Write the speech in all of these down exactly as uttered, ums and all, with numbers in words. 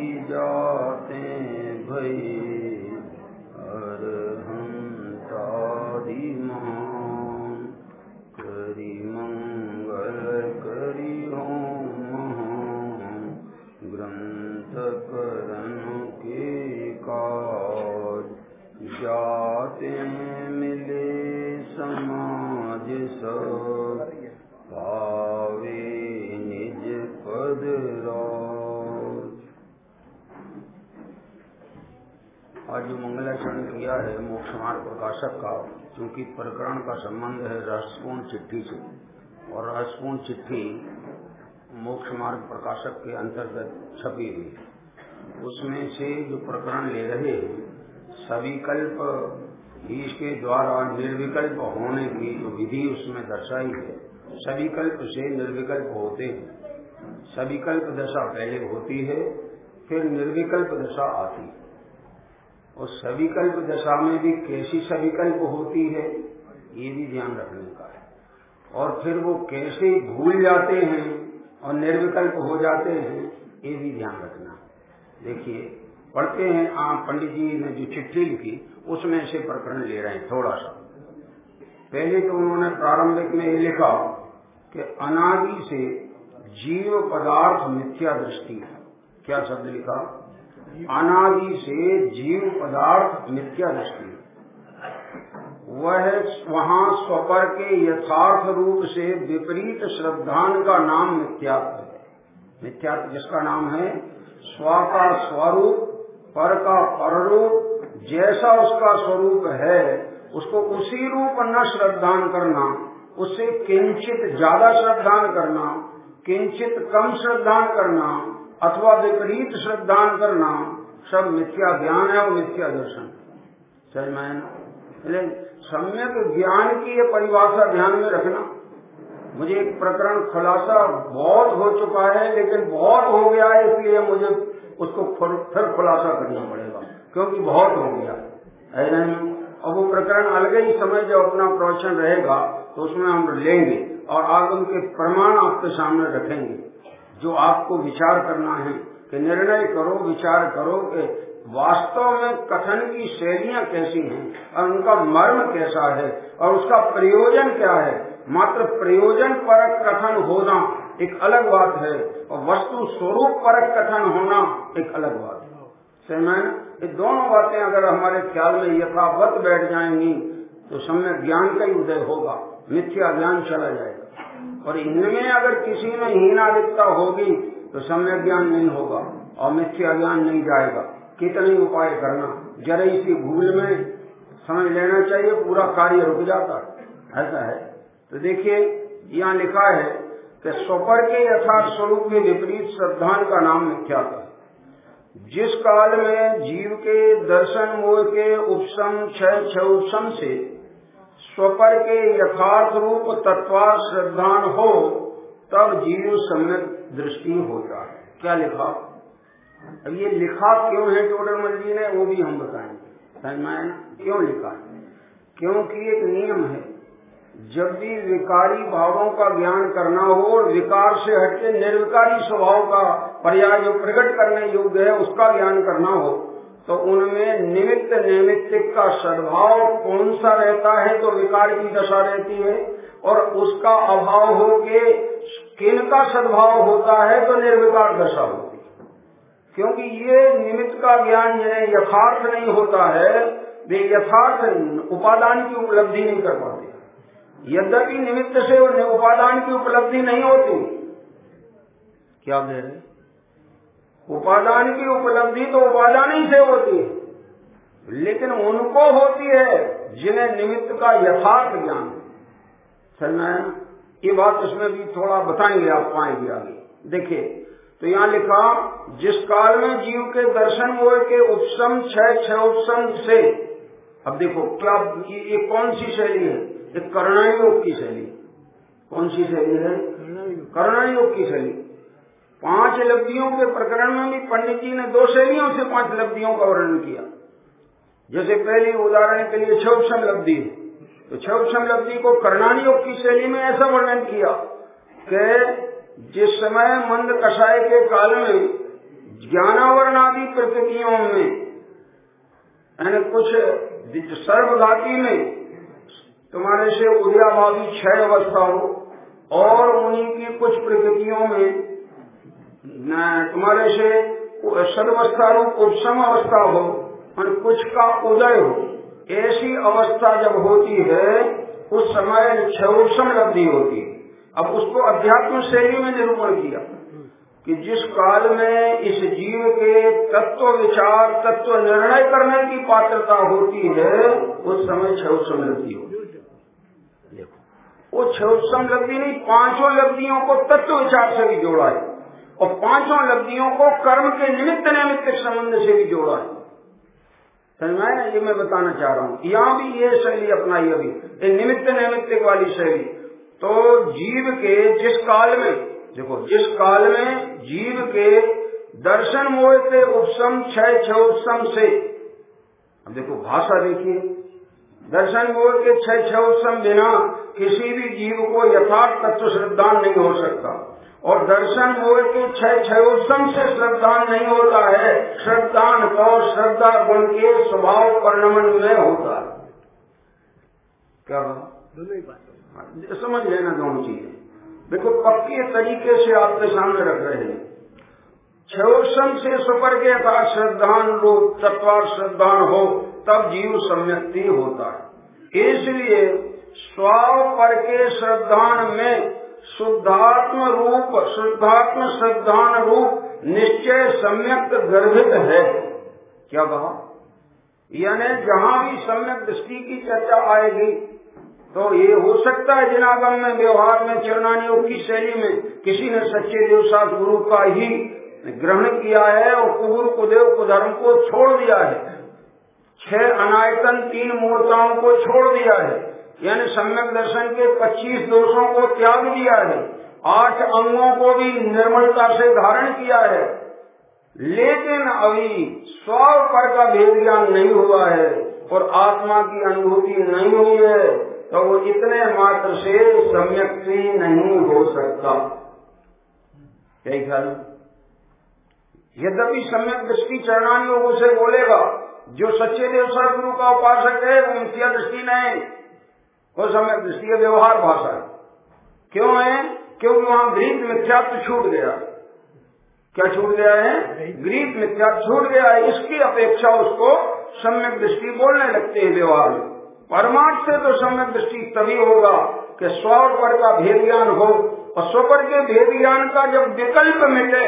जाते भई अरहंतादि महान। करी मंगल करी होम महान ग्रंथ करन के काज। जाते मिले समाज सब पावे निज पद राज। आज जो मंगलाचरण किया है मोक्ष मार्ग प्रकाशक का, क्योंकि प्रकरण का संबंध है रहस्यपूर्ण चिट्ठी से, और रहस्यपूर्ण चिट्ठी मोक्ष मार्ग प्रकाशक के अंतर्गत छपी हुई है। उसमें से जो प्रकरण ले रहे हैं सविकल्प इसके द्वारा निर्विकल्प होने की जो विधि उसमें दर्शाई है। सविकल्प से निर्विकल्प होते हैं, सविकल्प दशा पहले होती है, फिर निर्विकल्प दशा आती है। और सविकल्प दशा में भी कैसी सविकल्प होती है ये भी ध्यान रखने का है, और फिर वो कैसे भूल जाते हैं और निर्विकल्प हो जाते हैं ये भी ध्यान रखना है। देखिए पढ़ते हैं, आप पंडित जी ने जो चिट्ठी लिखी उसमें से प्रकरण ले रहे हैं थोड़ा सा। पहले तो उन्होंने प्रारंभिक में ये लिखा कि अनादि से जीव पदार्थ मिथ्या दृष्टि। क्या शब्द लिखा? अनादि से जीव पदार्थ मिथ्या दृष्टि। वह वहाँ स्वपर के यथार्थ रूप से विपरीत श्रद्धान का नाम मिथ्यात्व है। मिथ्यात्व जिसका नाम है स्व का स्वरूप, पर का पररूप, जैसा उसका स्वरूप है उसको उसी रूप न श्रद्धान करना, उससे किंचित ज्यादा श्रद्धान करना, किंचित कम श्रद्धान करना अथवा विपरीत श्रद्धान करना सब मिथ्या ज्ञान है और मिथ्या दर्शन। समझ में आया? सम्यक ज्ञान की ये परिभाषा ध्यान में रखना। मुझे एक प्रकरण खुलासा बहुत हो चुका है, लेकिन बहुत हो गया है इसलिए मुझे उसको फिर खुलासा करना पड़ेगा, क्योंकि बहुत हो गया है नहीं। और वो प्रकरण अलग ही समय जब अपना प्रवचन रहेगा तो उसमें हम लेंगे और आगम के प्रमाण आपके सामने रखेंगे, जो आपको विचार करना है कि निर्णय करो, विचार करो कि वास्तव में कथन की शैलियां कैसी हैं और उनका मर्म कैसा है और उसका प्रयोजन क्या है। मात्र प्रयोजन परक कथन होना एक अलग बात है और वस्तु स्वरूप परक कथन होना एक अलग बात है। समझ? ये दोनों बातें अगर हमारे ख्याल में यथावत बैठ जाएंगी तो सम्यक ज्ञान का ही उदय होगा, मिथ्या ज्ञान चला जाएगा। और इनमें अगर किसी में हीनादिकता होगी तो सम्यक ज्ञान नहीं होगा और मिथ्या ज्ञान नहीं जाएगा। कितने उपाय करना, जरा इसी भूल में समझ लेना चाहिए, पूरा कार्य रुक जाता है। ऐसा है। तो देखिए यहाँ लिखा है कि स्वपर के यथार्थ स्वरूप के विपरीत श्रद्धान का नाम मिथ्यात्व है। जिस काल में जीव के दर्शन मोह के उपशम क्षय क्षय उपशम से स्वपर के यथार्थ रूप तत्वार्थ श्रद्धान हो तब जीव सम्यक दृष्टि होता है। क्या लिखा? अब ये लिखा क्यों है टोडरमल जी ने वो भी हम बताएंगे। समझ में आया ना क्यों लिखा है? क्योंकि एक नियम है, जब भी विकारी भावों का ज्ञान करना हो और विकार से हटके निर्विकारी स्वभाव का पर्याय जो प्रकट करने योग्य है उसका ज्ञान करना हो तो उनमें निमित्त नैमित्तिक का सद्भाव कौन सा रहता है तो विकार की दशा रहती है, और उसका अभाव हो के किन का सद्भाव होता है तो निर्विकार दशा होती है। क्योंकि ये निमित्त का ज्ञान जिन्हें यथार्थ नहीं होता है वे यथार्थ उपादान की उपलब्धि नहीं कर पाते। यद्यपि निमित्त से उपादान की उपलब्धि नहीं होती। क्या कह रहे? उपादान की उपलब्धि तो उपादान ही से होती है, लेकिन उनको होती है जिन्हें निमित्त का यथार्थ ज्ञान। समझना है? ये बात इसमें भी थोड़ा बताएंगे, आप पाएंगे आगे। देखिए तो यहाँ लिखा जिस काल में जीव के दर्शन मोह के उपशम क्षय क्षय उपशम से। अब देखो क्या ये, ये कौन सी शैली है? एक करुणा योग की शैली। कौन सी शैली है? करुणा योग की शैली। पांच लब्धियों के प्रकरण में भी पंडित जी ने दो शैलियों से पांच लब्धियों का वर्णन किया। जैसे पहली उदाहरण के लिए क्षौक्षम लब्धि, तो क्षौक्षम लब्धि को करुणा योग की शैली में ऐसा वर्णन किया कि जिस समय मंद कषाय के काल में ज्ञानावरणा प्रकृतियों में, यानी कुछ सर्वघाती में तुम्हारे से उदयाभावी क्षय अवस्था हो, और उन्हीं की कुछ प्रकृतियों में तुम्हारे से सदवस्था रूप उपशम अवस्था हो और कुछ का उदय हो। ऐसी अवस्था जब होती है उस समय क्षयोपशम लब्धि होती है। अब उसको अध्यात्म शैली में निरूपण किया कि जिस काल में इस जीव के तत्व विचार, तत्व निर्णय करने की पात्रता होती है, उस समय क्षयोपशम लब्धि होती है। देखो, वो क्षयोपशम लब्धि नहीं, पांचों लब्धियों को तत्व विचार से भी जोड़ा है और पांचों लब्धियों को कर्म के निमित्त नैमित्तिक संबंध से भी जोड़ा है। समझ में आया? ये मैं बताना चाह रहा हूँ। यहाँ भी ये शैली अपनाई अभी, ये निमित्त नैमित्तिक वाली शैली। तो जीव के जिस काल में, देखो, जिस काल में जीव के दर्शन मोह से उपशम क्षय क्षयोपशम से, अब देखो भाषा देखिए, दर्शन मोह के क्षय क्षयोपशम बिना किसी भी जीव को यथार्थ तत्व श्रद्धान नहीं हो सकता, और दर्शन मोह के क्षय क्षयोपशम से श्रद्धान नहीं होता है। श्रद्धान तो श्रद्धा गुण के स्वभाव परिणमन में होता है। क्या समझ लेना दोनों चीजें। देखो, पक्के तरीके से आपके सामने रख रहे हैं। क्षयोपशम से सुपर के अर्थात श्रद्धान रूप तत्वार श्रद्धान हो तब जीव सम्यक्ति होता है। इसलिए स्वाव पर के श्रद्धान में शुद्धात्म रूप शुद्धात्म श्रद्धान रूप निश्चय सम्यक गर्भित है। क्या कहा? यानी जहां भी सम्यक दृष्टि की चर्चा आएगी तो ये हो सकता है जिनागम में, व्यवहार में, चरणानियों की शैली में किसी ने सच्चे देवसास गुरु का ही ग्रहण किया है और कुगुरु कुदेव कुधर्म को छोड़ दिया है, छह अनायतन तीन मूर्ताओं को छोड़ दिया है, यानी सम्यक दर्शन के पच्चीस दोषों को त्याग दिया है, आठ अंगों को भी निर्मलता से धारण किया है, लेकिन अभी स्वाव पर का भेद ज्ञान नहीं हुआ है और आत्मा की अनुभूति नहीं हुई है, तो वो इतने मात्र से सम्यक नहीं हो सकता। क्या ख्याल? यद्यपि सम्यक दृष्टि चरणानी लोगों से बोलेगा, जो सच्चे देवसार गुरु का उपासक है वो मिथ्या दृष्टि नहीं, वो सम्यक दृष्टि है, व्यवहार भाषा है। क्यों है? क्योंकि वहां गृहीत मिथ्यात्व छूट गया। क्या छूट गया है? गृहीत मिथ्यात्व छूट गया है। इसकी अपेक्षा उसको सम्यक दृष्टि बोलने लगते हैं व्यवहार में। परमार्थ से तो सम्यक दृष्टि तभी होगा कि स्वर पर का भेद ज्ञान हो, और स्वर के भेद ज्ञान का जब विकल्प मिटे,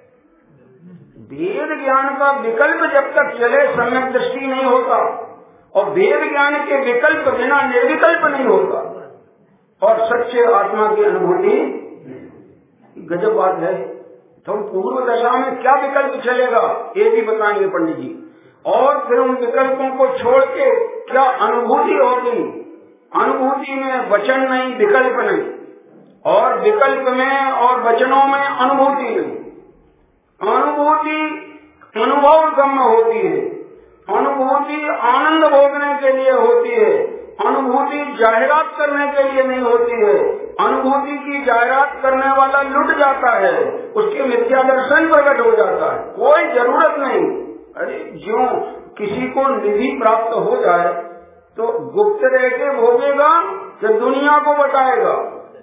भेद ज्ञान का विकल्प जब तक चले सम्यक दृष्टि नहीं होता, और भेद ज्ञान के विकल्प बिना निर्विकल्प नहीं होता, और सच्चे आत्मा की अनुभूति गजब बात है। तो पूर्व दशा में क्या विकल्प चलेगा ये भी बताएंगे पंडित जी, और फिर उन विकल्पों को छोड़ के क्या अनुभूति होगी। अनुभूति में वचन नहीं, विकल्प नहीं, और विकल्प में और वचनों में अनुभूति नहीं। अनुभूति अनुभव गम्य होती है, अनुभूति आनंद भोगने के लिए होती है, अनुभूति जाहिरात करने के लिए नहीं होती है। अनुभूति की जाहिरात करने वाला लुट जाता है, उसके मिथ्या दर्शन प्रकट हो जाता है, कोई जरूरत नहीं। अरे जो किसी को निधि प्राप्त हो जाए तो गुप्त रह के भोगेगा कि दुनिया को बताएगा?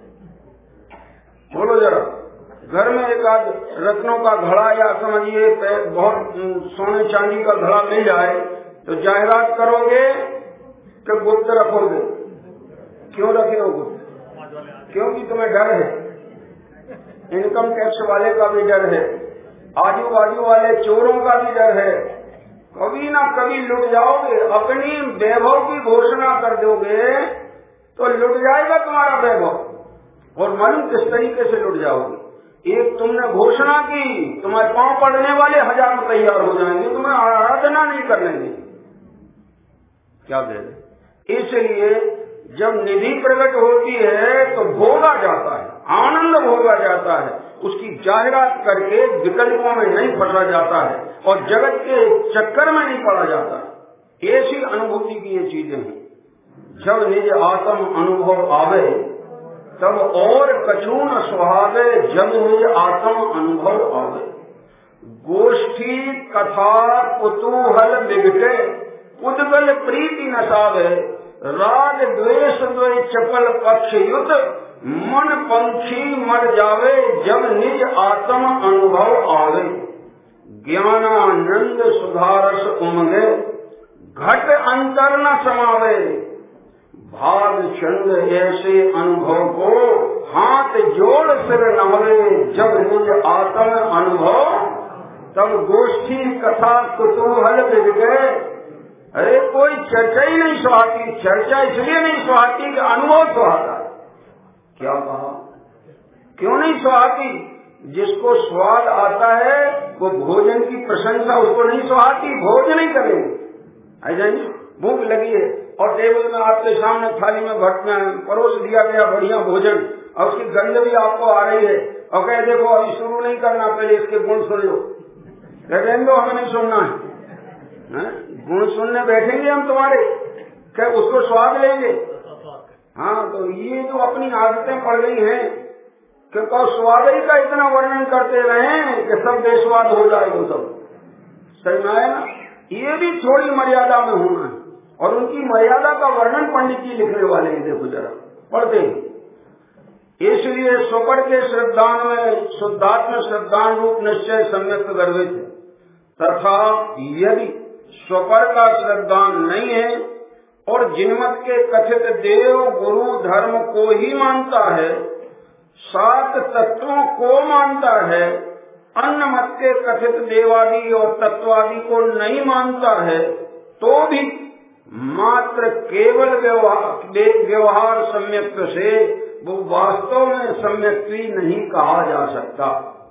बोलो जरा। घर में एक आध रत्नों का घड़ा या समझिए बहुत सोने चांदी का घड़ा मिल जाए तो जाहिरात करोगे कि गुप्त रखोगे? क्यों रखे हो गुप्त? क्योंकि तुम्हें डर है, इनकम टैक्स वाले का भी डर है, आजू बाजू वाले चोरों का भी डर है। कभी ना कभी लुट जाओगे, अपनी वैभव की घोषणा कर दोगे तो लुट जाएगा तुम्हारा वैभव, और मालूम किस तरीके से लुट जाओगे। एक तुमने घोषणा की, तुम्हारे पांव पड़ने वाले हजार में तैयार हो जाएंगे, तुम्हें आराधना नहीं करने देंगे। क्या कह रहे? इसलिए जब निधि प्रकट होती है तो भोगा जाता है, आनंद भोगा जाता है, उसकी जाहिरात करके विकल्पों में नहीं फंसा जाता है और जगत के चक्कर में नहीं पड़ा जाता है। ऐसी अनुभूति की ये चीजें हैं। जब निज आत्म अनुभव आवे तब और कछु न सुहावे, जब निज आत्म अनुभव आवे। गोष्ठी कथा कुतूहल बिगटे, उद्गल प्रीति नसावे, राग द्वेष द्वय चपल पक्ष युत, मन पंखी मर जावे, जब निज आत्म अनुभव आवे। ज्ञानानंद सुधारस उमगे, घट अंतर न समावे, भाग चंद ऐसे अनुभव को, हाथ जोड़ सिर नमरे, जब निज आत्म अनुभव, तब गोष्ठी कथा कुतूहल बिग गए। अरे कोई चर्चा ही नहीं सुहाती, चर्चा इसलिए नहीं सुहाती कि अनुभव सुहाता है। क्या कहा? क्यों नहीं सुहाती? जिसको स्वाद आता है वो भोजन की प्रशंसा उसको नहीं सुहाती, भोजन नहीं करेंगे। ऐसा नहीं, भूख लगी है और टेबल में आपके सामने थाली में भट में परोस दिया गया बढ़िया भोजन और उसकी गंध भी आपको आ रही है और कहे देखो अभी शुरू नहीं करना, पहले इसके गुण सुन लो। कहते हैं हमें नहीं सुनना है, है? गुण सुनने बैठेंगे हम तुम्हारे, क्या उसको स्वाद लेंगे? हाँ, तो ये जो अपनी आदतें पड़ गई हैं कि स्वाद ही का इतना वर्णन करते रहे कि सब बेस्वाद हो जाए, वो सब सही में है ना। ये भी थोड़ी मर्यादा में होना है और उनकी मर्यादा का वर्णन पंडित जी लिखने वाले हैं, देखो जरा पढ़ते हैं। इसलिए स्वपर के श्रद्धान में शुद्धात्म श्रद्धान रूप निश्चय सम्यक गर्वित है, तथा यदि स्वपर का श्रद्धान नहीं है और जिनमत के कथित देव गुरु धर्म को ही मानता है, सात तत्वों को मानता है, अन्य मत के कथित देवादि और तत्वादि को नहीं मानता है, तो भी मात्र केवल व्यवहार सम्यक से वो वास्तव में सम्यक्ति नहीं कहा जा सकता।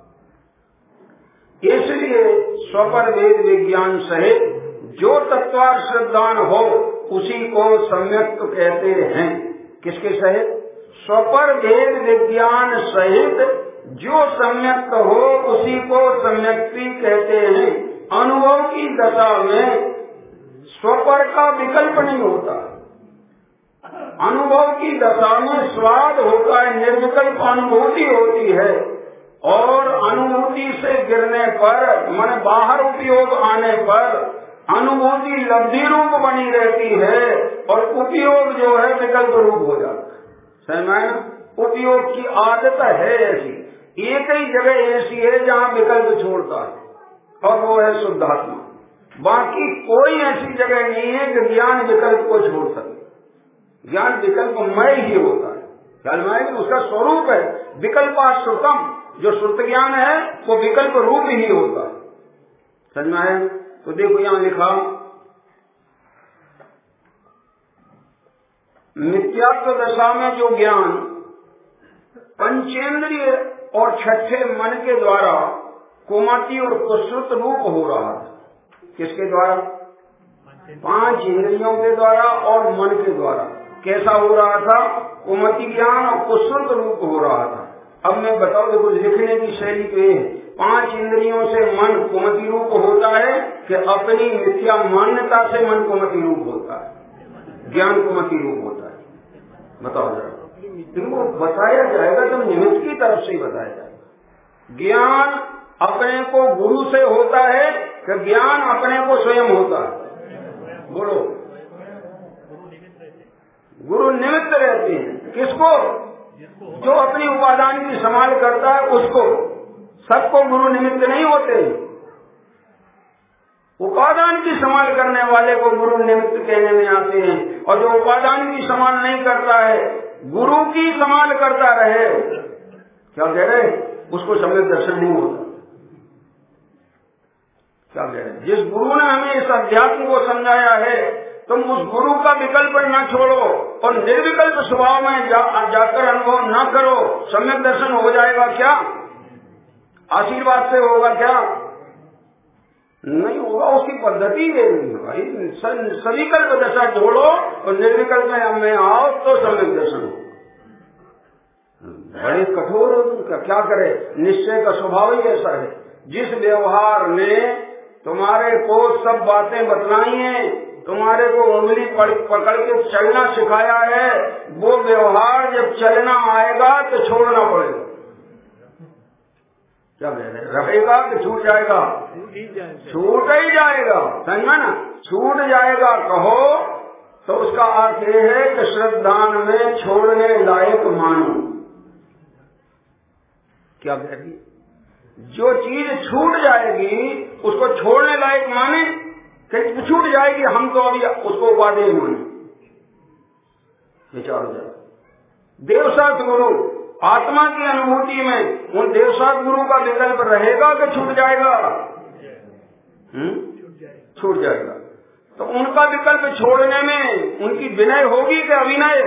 इसलिए स्वपर वेद विज्ञान सहित जो तत्वार श्रद्धान हो उसी को सम्यक कहते हैं। किसके सहित? स्वपर वेद विज्ञान सहित जो सम्यक हो उसी को सम्यक्ति कहते हैं। अनुभव की दशा में स्वपर का विकल्प नहीं होता, अनुभव की दशा में स्वाद होता है, निर्विकल्प अनुभूति होती है और अनुभूति से गिरने पर मन बाहर उपयोग आने पर अनुभूति लब्धि रूप बनी रहती है और उपयोग जो है विकल्प रूप हो जाता है। समझ? उपयोग की आदत है ऐसी, एक ही जगह ऐसी है जहाँ विकल्प छोड़ता है और वो है शुद्धात्मा। बाकी कोई ऐसी जगह नहीं है कि ज्ञान विकल्प को छोड़ सके। ज्ञान विकल्पमय ही होता है, ख्याल में आएगा, उसका स्वरूप है विकल्पाश्रुतम। जो श्रुत ज्ञान है वो विकल्प रूप ही होता है। समझ में आया? तो देखो यहाँ लिखा, मिथ्यात्व दशा में जो ज्ञान पंचेंद्रिय और छठे मन के द्वारा कुमति और कुश्रुत रूप हो रहा था। किसके द्वारा? पांच इंद्रियों के द्वारा और मन के द्वारा। कैसा हो रहा था? कुमति ज्ञान और कुश्रुत रूप हो रहा था। अब मैं बताऊं, देखो लिखने की शैली तो ये है, पांच इंद्रियों से मन कुमति रूप होता है कि अपनी मिथ्या मान्यता से मन कुमति रूप होता है, ज्ञान कुमति रूप होता है। बताओ जरा, इनको बताया जाएगा तो निमित्त की तरफ से ही बताया जाएगा। ज्ञान अपने को गुरु से होता है कि ज्ञान अपने को स्वयं होता है? बोलो। गुरु निमित्त रहते हैं। किसको? जो अपनी उपादान की संभाल करता है उसको। सबको गुरु निमित्त नहीं होते, उपादान की संभाल करने वाले को गुरु निमित्त कहने में आते हैं। और जो उपादान की संभाल नहीं करता है, गुरु की संभाल करता रहे, क्या कह रहे? उसको सम्यक दर्शन नहीं होता। क्या कह रहे? जिस गुरु ने हमें इस अध्यात्म को समझाया है, तुम उस गुरु का विकल्प न छोड़ो और निर्विकल्प स्वभाव में जा, जाकर अनुभव न करो, सम्यक दर्शन हो जाएगा क्या? आशीर्वाद से होगा क्या? नहीं होगा। उसकी पद्धति ये नहीं है भाई। सविकल्प दशा छोड़ो और निर्विकल्प में आओ तो सम्यक दर्शन हो। बड़े कठोर हो तुम, क्या करे? निश्चय का स्वभाव ही ऐसा है। जिस व्यवहार ने तुम्हारे को सब बातें बतलाई हैं, तुम्हारे को उंगली पकड़ के चलना सिखाया है, वो व्यवहार जब चलना आएगा तो छोड़ना पड़ेगा। क्या कह रहे? रहेगा कि छूट जाएगा? छूट ही जाएगा। समझा ना, छूट जाएगा कहो तो उसका अर्थ ये है कि श्रद्धान में छोड़ने लायक मानो। क्या कह रही? जो चीज छूट जाएगी उसको छोड़ने लायक माने, कि छूट जाएगी हम तो अभी उसको उपादेय माने। विचार हो जाए। देवसात गुरु आत्मा की अनुभूति में उन देवसात गुरु का विकल्प रहेगा कि छूट जाएगा? हम्म छूट जाएगा। तो उनका विकल्प छोड़ने में उनकी विनय होगी कि अविनय?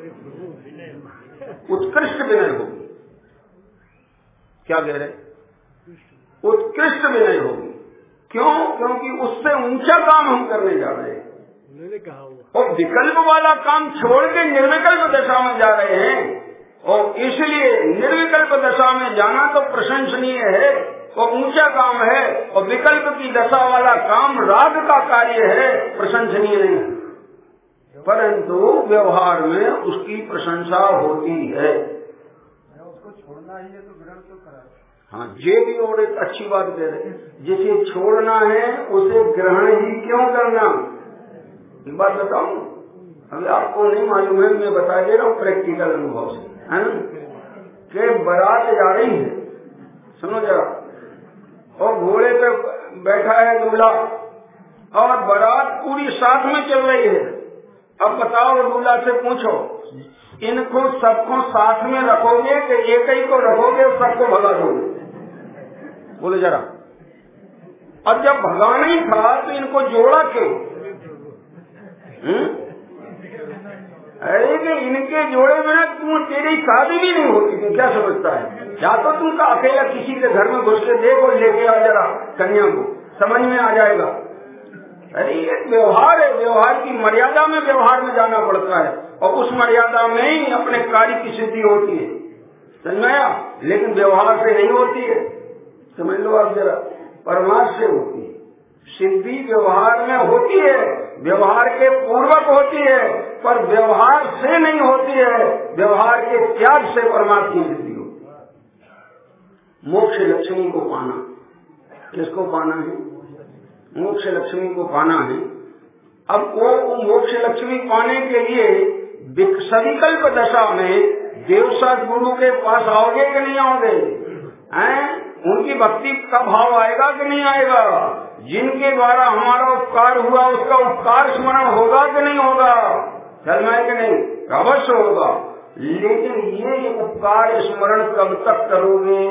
उत्कृष्ट विनय होगी। क्या कह रहे? उत्कृष्ट विनय होगी। क्यों? क्योंकि उससे ऊंचा काम हम करने जा रहे हैं। और विकल्प वाला काम छोड़ के निर्विकल्प दशा में जा रहे हैं, और इसलिए निर्विकल्प दशा में जाना तो प्रशंसनीय है और ऊंचा काम है, और विकल्प की दशा वाला काम राग का कार्य है, प्रशंसनीय नहीं है। परंतु व्यवहार में उसकी प्रशंसा होती है। उसको छोड़ना ही है तो ग्रहण क्यों करा? हाँ, ये भी और एक अच्छी बात कह रहे हैं। जिसे छोड़ना है उसे ग्रहण ही क्यों करना? एक बात बताऊं, अभी आपको नहीं मालूम है, मैं बता दे रहा हूँ प्रैक्टिकल अनुभव से, है ना, कि बारात जा रही है, सुनो जरा, और घोड़े पे बैठा है दूल्हा और बारात पूरी साथ में चल रही है। अब बताओ, दूल्हा से पूछो, इनको सबको साथ में रखोगे कि एक ही को रखोगे और सबको भगा दोगे? बोले जरा। अब जब भगाना ही था तो इनको जोड़ा क्यों? अरे कि इनके जोड़े बिना तुम तेरी शादी भी नहीं होती। तुम क्या समझता है? या तो तुम का अकेला किसी के घर में घुस के देखो, लेके आ जरा कन्या को, समझ में आ जाएगा। अरे ये व्यवहार है, व्यवहार की मर्यादा में व्यवहार में जाना पड़ता है, और उस मर्यादा में ही अपने कार्य की सिद्धि होती है। समझ में आया? लेकिन व्यवहार से नहीं होती है, समझ लो आप जरा, परमार्थ से होती है। सिद्धि व्यवहार में होती है, व्यवहार के पूर्वक होती है, पर व्यवहार से नहीं होती है, व्यवहार के त्याग से परमार्थ की सिद्धि होती है। मोक्ष लक्ष्मी को पाना, किसको पाना है? मोक्ष लक्ष्मी को पाना है। अब वो मोक्ष लक्ष्मी पाने के लिए सविकल्प दशा में देवसात गुरु के पास आओगे कि नहीं आओगे? हैं? उनकी भक्ति का भाव आएगा कि नहीं आएगा? जिनके द्वारा हमारा उपकार हुआ उसका उपकार स्मरण होगा कि नहीं होगा? चल में कि नहीं? अवश्य होगा। लेकिन ये उपकार स्मरण कब तक करोगे?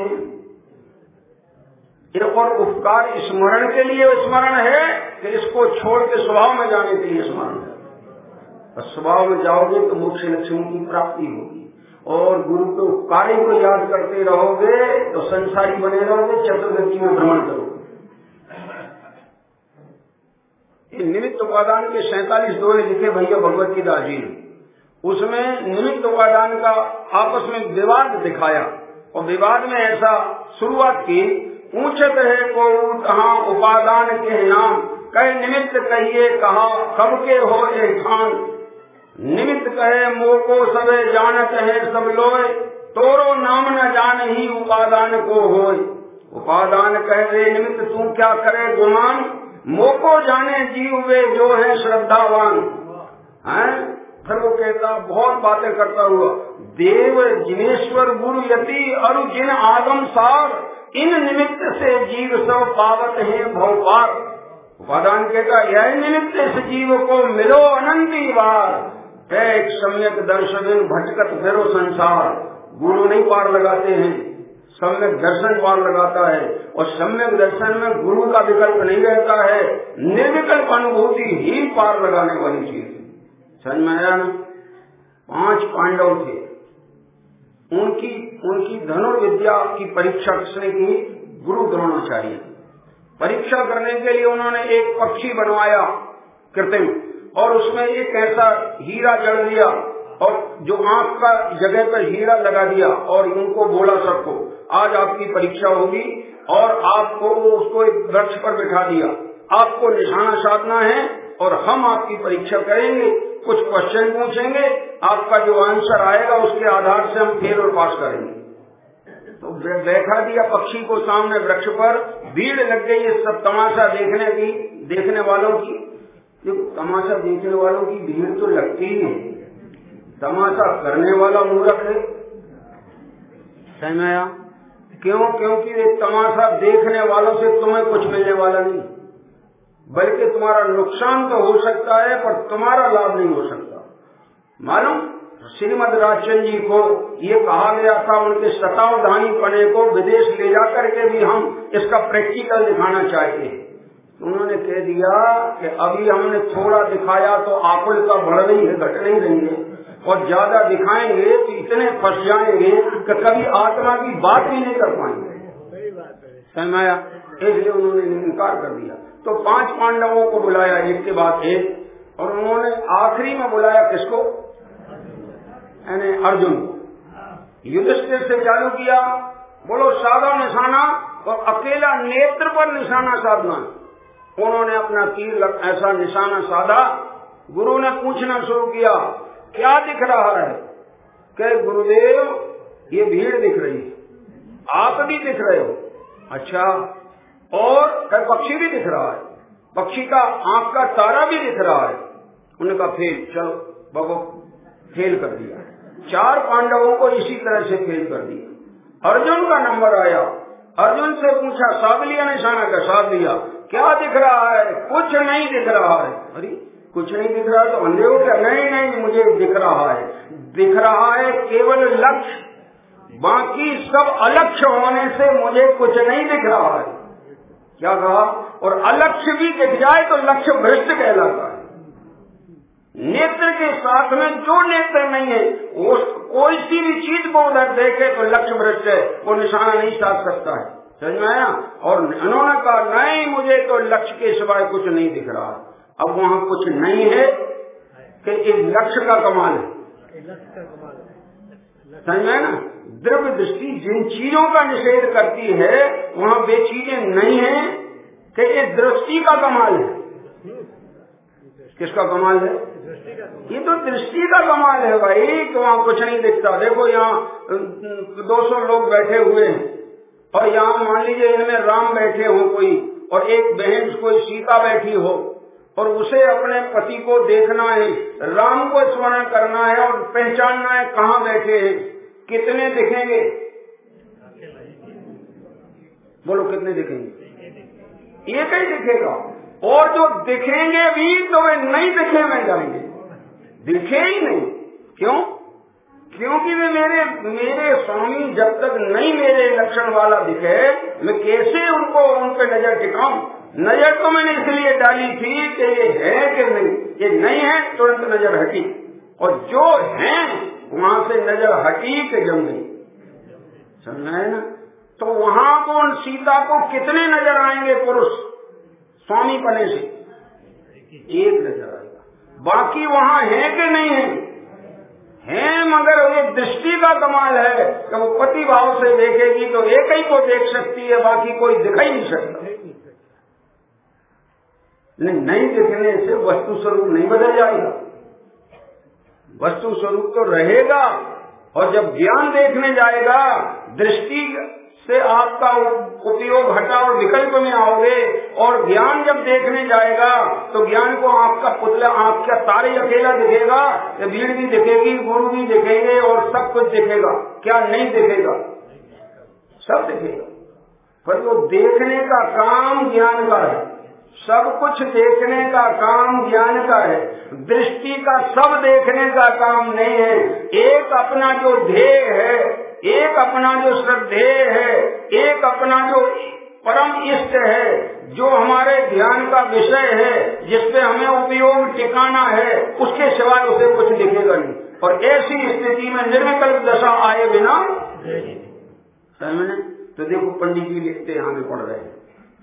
और उपकार स्मरण के लिए स्मरण है कि इसको छोड़ के स्वभाव में जाने के लिए स्मरण है? और स्वभाव में जाओगे तो मोक्ष लक्ष्मी की प्राप्ति होगी, और गुरु के उपकार को याद करते रहोगे तो संसारी बने रहोगे, चतुर्गति में भ्रमण करोगे। निमित्त उपादान के सैतालीस दोहे लिखे भैया भगवत की दास जी ने, उसमें निमित्त उपादान का आपस में विवाद दिखाया, और विवाद में ऐसा शुरुआत की, पूछत है को कहाँ उपादान के नाम, कहे निमित्त कहिए कहा कब के हो एक ठान। निमित्त कहे मोह को सबे जानत है सब लोय, तोरो नाम न जान ही उपादान को होय। उपादान कहे निमित्त तू क्या करे गुमान, मोह को जाने जीव वे जो है श्रद्धावान। हैं? फिर वो कहता, बहुत बातें करता हुआ, देव जिनेश्वर गुरु यति अरु जिन आगम सार, इन निमित्त से जीव सब पावत है भवपार। उपादान कहता, यह निमित्त इस जीव को मिलो अनंती बार, एक सम्यक दर्शन भटकत फिरो संसार। गुरु नहीं पार लगाते हैं, सम्यक दर्शन पार लगाता है, और सम्यक दर्शन में गुरु का विकल्प नहीं रहता है, निर्विकल्प अनुभूति ही पार लगाने वाली चीज। समझ में आया ना? पांच पांडव थे, उनकी उनकी धनुर्विद्या की परीक्षा किसने की? गुरु द्रोणाचार्य। परीक्षा करने के लिए उन्होंने एक पक्षी बनवाया कृत्रिम, और उसमें एक ऐसा हीरा जड़ दिया, और जो आंख का जगह पर हीरा लगा दिया, और उनको बोला सबको, आज आपकी परीक्षा होगी, और आपको उसको एक वृक्ष पर बिठा दिया, आपको निशाना साधना है, और हम आपकी परीक्षा करेंगे, कुछ क्वेश्चन पूछेंगे, आपका जो आंसर आएगा उसके आधार से हम फेल और पास करेंगे। तो बैठा दिया पक्षी को सामने वृक्ष पर, भीड़ लग गई है सब तमाशा देखने की, देखने वालों की। देखो तमाशा देखने वालों की भीड़ तो लगती ही है, तमाशा करने वाला मूर्ख है। समझ में आया? क्यों? क्योंकि तमाशा देखने वालों से तुम्हें कुछ मिलने वाला नहीं, बल्कि तुम्हारा नुकसान तो हो सकता है पर तुम्हारा लाभ नहीं हो सकता। मालूम श्रीमद राजचंद्र जी को ये कहा गया था उनके शतावधानी पने को विदेश ले जाकर के भी हम इसका प्रैक्टिकल दिखाना चाहते हैं। उन्होंने कह दिया कि अभी हमने थोड़ा दिखाया तो आकुलता बढ़ रही है, घट नहीं रही है, और ज्यादा दिखाएंगे तो इतने फंस जाएंगे कि कभी आत्मा की बात भी नहीं कर पाएंगे। समझ आया? इसलिए उन्होंने इनकार कर दिया। तो पांच पांडवों को बुलाया एक के बाद एक, और उन्होंने आखिरी में बुलाया किसको? यानी अर्जुन को। युधिष्ठिर से चालू किया, बोलो साधा निशाना, और अकेला नेत्र पर निशाना साधना। उन्होंने अपना तीर ऐसा निशाना साधा। गुरु ने पूछना शुरू किया, क्या दिख रहा है? कहे गुरुदेव ये भीड़ दिख रही है, आप भी दिख रहे हो। अच्छा, और कहे पक्षी भी दिख रहा है, पक्षी का आंख का तारा भी दिख रहा है। उन्होंने कहा फेल, चलो बगो, फेल कर दिया। चार पांडवों को इसी तरह से फेल कर दिया। अर्जुन का नंबर आया, अर्जुन से पूछा साध लिया निशाना का? साध लिया। क्या दिख रहा है? कुछ नहीं दिख रहा है। अरे कुछ नहीं दिख रहा तो अंधे हो क्या? नहीं नहीं मुझे दिख रहा है, दिख रहा है केवल लक्ष्य, बाकी सब अलक्ष्य होने से मुझे कुछ नहीं दिख रहा है। क्या कहा? और अलक्ष्य भी दिख जाए तो लक्ष्य भ्रष्ट कहलाता है। नेत्र के साथ में जो नेत्र नहीं है वो कोई सी भी चीज को उधर देखे तो लक्ष्य भ्रष्ट है, वो निशाना नहीं साध सकता है। समझ में आया? और उन्होंने कहा नहीं मुझे तो लक्ष्य के सिवाय कुछ नहीं दिख रहा। अब वहाँ कुछ नहीं है कि इस लक्ष्य का कमाल है। समझ में ना? द्रव्य दृष्टि जिन चीजों का निषेध करती है वहाँ वे चीजें नहीं है कि इस दृष्टि का कमाल है। किसका कमाल है? ये तो दृष्टि का कमाल है भाई, कि वहाँ कुछ नहीं दिखता। देखो यहाँ दो सौ लोग बैठे हुए हैं, और यहाँ मान लीजिए इनमें राम बैठे हो कोई, और एक बहन कोई सीता बैठी हो, और उसे अपने पति को देखना है, राम को स्मरण करना है और पहचानना है कहाँ बैठे हैं। कितने दिखेंगे? बोलो कितने दिखेंगे? एक ही दिखेगा। और जो दिखेंगे भी तो वे नहीं दिखे में जाएंगे, दिखे ही नहीं। क्यों? क्योंकि वे मेरे मेरे स्वामी जब तक नहीं मेरे लक्षण वाला दिखे, मैं कैसे उनको उन पर नजर टिकाऊं? नजर तो मैंने इसलिए डाली थी कि ये है कि नहीं, ये नहीं है तुरंत नजर हटी, और जो है वहां से नजर हटी कि जम गई। समझना है ना? तो वहां को उन सीता को कितने नजर आएंगे पुरुष स्वामी पने से? एक नजर आएगा। बाकी वहां है कि नहीं है? है, मगर ये दृष्टि का कमाल है कि वो पति भाव से देखेगी तो एक ही को देख सकती है, बाकी कोई दिखाई नहीं सकता। नहीं, नहीं दिखने से वस्तु स्वरूप नहीं बदल जाएगा, वस्तु स्वरूप तो रहेगा। और जब ज्ञान देखने जाएगा, दृष्टि से आपका उपयोग हटा और विकल्प में आओगे, और ज्ञान जब देखने जाएगा तो ज्ञान को आपका पुतला, आपका तारे अकेला दिखेगा, तो भीड़ भी दिखेगी, गुरु भी दिखेंगे, और सब कुछ दिखेगा। क्या नहीं दिखेगा? सब दिखेगा। पर वो देखने का काम ज्ञान का है, सब कुछ देखने का काम ज्ञान का है, दृष्टि का सब देखने का काम नहीं है। एक अपना जो ध्येय है, एक अपना जो श्रद्धेय है, एक अपना जो परम इष्ट है, जो हमारे ध्यान का विषय है, जिसपे हमें उपयोग टिकाना है, उसके सिवाय उसे कुछ दिखेगा नहीं। और ऐसी स्थिति में निर्विकल्प दशा आए बिना समझे? तो देखो पंडित जी लिखते हैं, आगे पढ़ रहे हैं।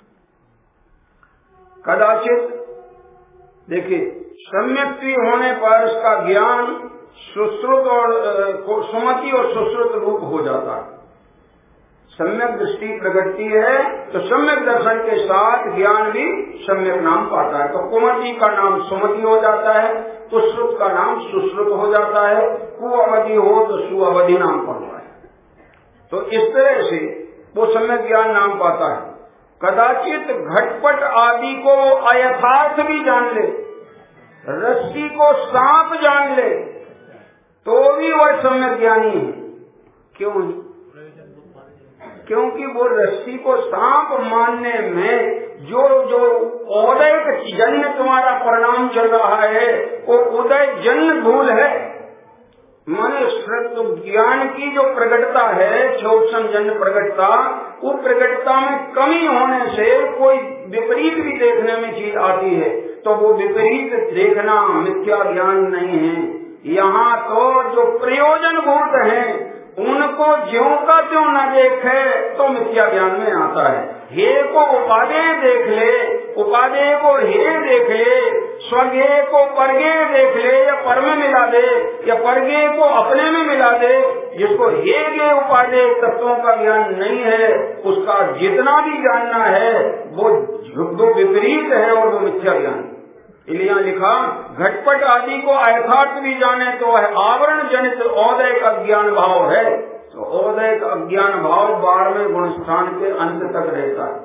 कदाचित देखिए सम्यक होने पर इसका ज्ञान सुश्रुत और सुमति और सुश्रुत रूप हो जाता है। सम्यक दृष्टि प्रगटती है तो सम्यक दर्शन के साथ ज्ञान भी सम्यक नाम पाता है। तो कुमति का नाम सुमति हो जाता है, सुश्रुत का नाम सुश्रुत हो जाता है, कुअवधि हो तो सुअवधि नाम पड़ता है। तो इस तरह से वो सम्यक ज्ञान नाम पाता है। कदाचित घटपट आदि को अयथार्थ भी जान ले, रस्सी को सांप जान ले, तो भी वह सम्यक ज्ञानी है। क्यों? क्योंकि वो रस्सी को सांप मानने में जो जो उदय जन्य तुम्हारा परिणाम चल रहा है वो उदय जन्य भूल है। माने ज्ञान की जो प्रगटता है, क्षोभसम जन्य प्रगटता, वो प्रगटता में कमी होने से कोई विपरीत भी देखने में चीज आती है, तो वो विपरीत देखना मिथ्या ज्ञान नहीं है। यहाँ तो जो प्रयोजन भूत है उनको ज्यों का त्यों न देखे तो मिथ्या ज्ञान में आता है। हे को उपादेय देख ले, उपादेय को हे देख ले, स्वगेय को परगेय देख ले या पर में मिला दे, या परगेय को अपने में मिला दे। जिसको हे गे उपादेय तत्वों का ज्ञान नहीं है, उसका जितना भी जानना है वो वो विपरीत है और वो मिथ्या ज्ञान। इसलिए लिखा घटपट आदि को अयथार्थ भी जाने तो वह आवरण जनित औदय का ज्ञान भाव है। तो औदय का अज्ञान भाव बारहवें गुण स्थान के अंत तक रहता है।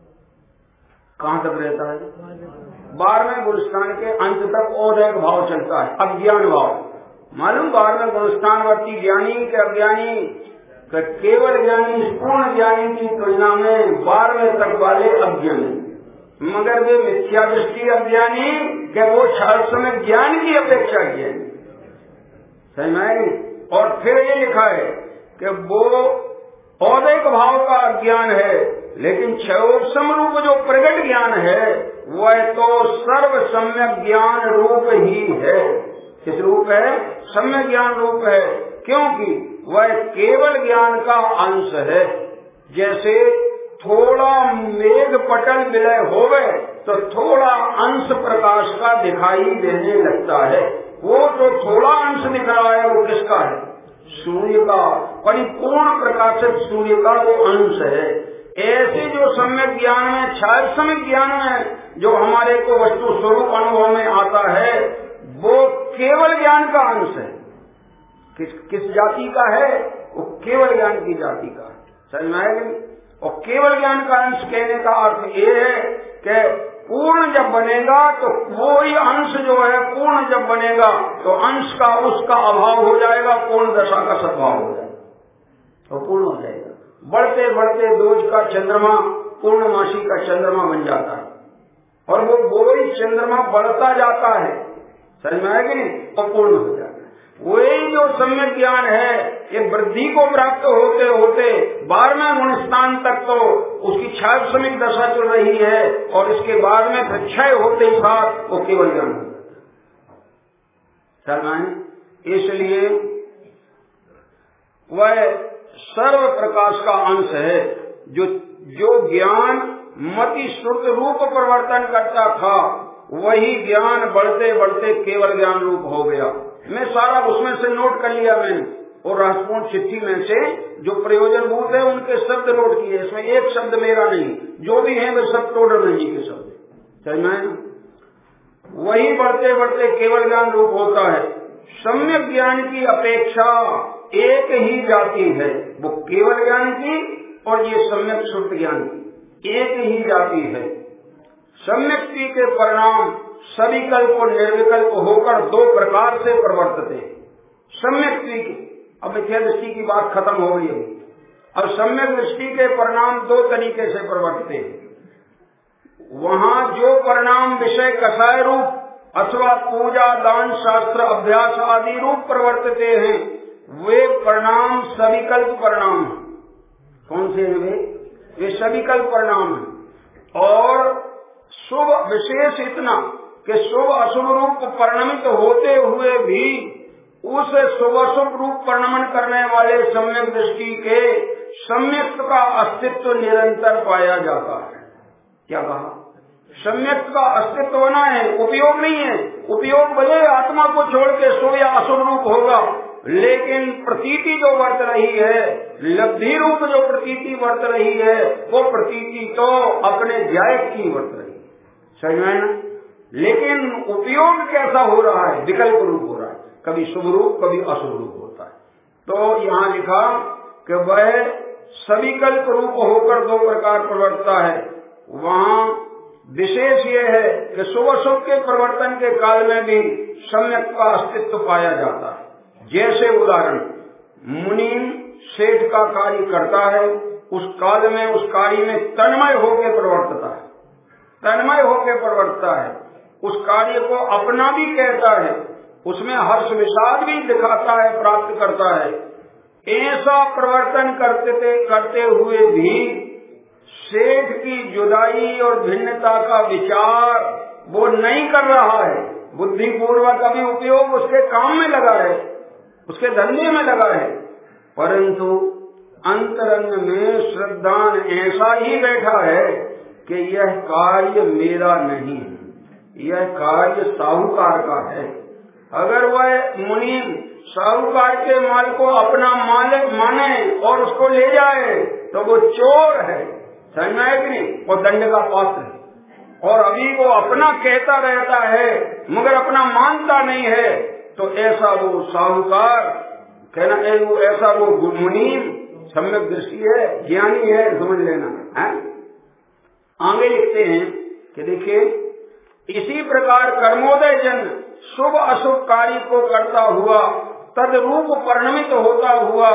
कहाँ तक रहता है? बारहवें गुण स्थान के अंत तक औदय का भाव चलता है, अज्ञान भाव। मालूम बारहवें गुण स्थानवर्ती ज्ञानी के अज्ञानी केवल ज्ञानी पूर्ण ज्ञानी की तुलना में बारहवें तक वाले अज्ञानी, मगर वे मिथ्या दृष्टि अज्ञानी के वो समय ज्ञान की अपेक्षा ज्ञानी। समझ में आई? और फिर ये लिखा है कि वो औदैक भाव का अज्ञान है, लेकिन क्षयोपम रूप जो प्रगट ज्ञान है वह तो सर्व सम्यक ज्ञान रूप ही है। किस रूप है? सम्यक ज्ञान रूप है, क्योंकि वह केवल ज्ञान का अंश है। जैसे थोड़ा मेघ पटल विलय होवे तो थोड़ा अंश प्रकाश का दिखाई देने लगता है। वो जो थोड़ा अंश दिख रहा है वो किसका है? सूर्य का। परिपूर्ण प्रकाशित सूर्य का वो अंश है। ऐसे जो सम्यक ज्ञान में, छाया सम्यक ज्ञान में जो हमारे को वस्तु स्वरूप अनुभव में आता है वो केवल ज्ञान का अंश है। किस किस जाति का है? वो केवल ज्ञान की जाति का है। समझ में आएगा? और केवल ज्ञान का अंश कहने का अर्थ ये है कि पूर्ण जब बनेगा तो कोई अंश जो है पूर्ण जब बनेगा तो अंश का उसका अभाव हो जाएगा, पूर्ण दशा का सद्भाव हो जाएगा, तो पूर्ण हो जाएगा। बढ़ते बढ़ते दोज का चंद्रमा पूर्णमासी का चंद्रमा बन जाता है, और वो वही चंद्रमा बढ़ता जाता है। समझ में आएगी? तो पूर्ण हो जाएगा। वही जो सम्यक ज्ञान है ये वृद्धि को प्राप्त होते होते बारहवें गुण स्थान तक तो उसकी छाया समिक दशा चल रही है, और इसके बाद में प्रक्षय होते ही साथ वो केवल ज्ञान हो जाता है। इसलिए वह सर्व प्रकाश का अंश है। जो जो ज्ञान मति श्रुत रूप परिवर्तन करता था वही ज्ञान बढ़ते बढ़ते केवल ज्ञान रूप हो गया। मैं सारा उसमें से नोट कर लिया मैंने, और रहस्यपूर्ण चिट्ठी में से जो प्रयोजन भूत है उनके शब्द नोट किए। इसमें एक शब्द मेरा नहीं, जो भी है वे सब टोडर जी के शब्द। समझ में? वही बढ़ते बढ़ते केवल ज्ञान रूप होता है। सम्यक ज्ञान की अपेक्षा एक ही जाति है, वो केवल ज्ञान की और ये सम्यक शुद्ध ज्ञान की एक ही जाति है। सम्यक के परिणाम सविकल्प और निर्विकल्प होकर दो प्रकार से प्रवर्तित है। सम्यक की, अब मिथ्या दृष्टि की बात खत्म हो गई है। अब सम्यक दृष्टि के परिणाम दो तरीके से प्रवर्तित है। वहाँ जो परिणाम विषय कषाय रूप अथवा पूजा दान शास्त्र अभ्यास आदि रूप प्रवर्तित हैं वे परिणाम सविकल्प परिणाम। कौन से हैं वे? वे सविकल्प परिणाम है। और शुभ विशेष इतना कि शुभ अशुभ रूप परिणमित होते हुए भी उस शुभ अशुभ रूप परिणमन करने वाले सम्यक दृष्टि के सम्यक का अस्तित्व निरंतर पाया जाता है। क्या कहा? सम्यक का अस्तित्व होना है, उपयोग नहीं है। उपयोग भले आत्मा को छोड़ के शुभ या अशुभ रूप होगा, लेकिन प्रतीति जो वर्त रही है, लब्धि रूप जो प्रतीति वर्त रही है, वो प्रतीति तो अपने जायक की वर्त रही है। समझ में ना? लेकिन उपयोग कैसा हो रहा है? विकल्प रूप हो रहा है, कभी शुभ रूप कभी अशुभ रूप होता है। तो यहाँ लिखा कि वह सविकल्प रूप होकर दो प्रकार प्रवर्तता है। वहाँ विशेष ये है कि शुभ अशुभ के परिवर्तन के काल में भी सम्यक का अस्तित्व पाया जाता है। जैसे उदाहरण, मुनि सेठ का कार्य करता है, उस काल में उस कार्य में तन्मय होकर प्रवर्तता है, तन्मय होकर प्रवर्तता है, उस कार्य को अपना भी कहता है, उसमें हर्ष विषाद भी दिखाता है, प्राप्त करता है। ऐसा प्रवर्तन करते करते हुए भी सेठ की जुदाई और भिन्नता का विचार वो नहीं कर रहा है, बुद्धिपूर्वक अभी उपयोग उसके काम में लगा है, उसके धंधे में लगा है, परंतु अंतरंग में श्रद्धान ऐसा ही बैठा है कि यह कार्य मेरा नहीं है, यह कार्य साहूकार का है। अगर वह मुनि साहूकार के माल को अपना मालिक माने और उसको ले जाए तो वो चोर है, समझ में है कि नहीं, वो दंड का पात्र है। और अभी वो अपना कहता रहता है मगर अपना मानता नहीं है, तो ऐसा वो साहूकार कहना है, वो ऐसा वो मुनि सम्यक दृष्टि है, ज्ञानी है, समझ लेना है। आगे लिखते हैं कि देखिए, इसी प्रकार कर्मोदय जन शुभ अशुभ कार्य को करता हुआ तद रूप परिणमित होता हुआ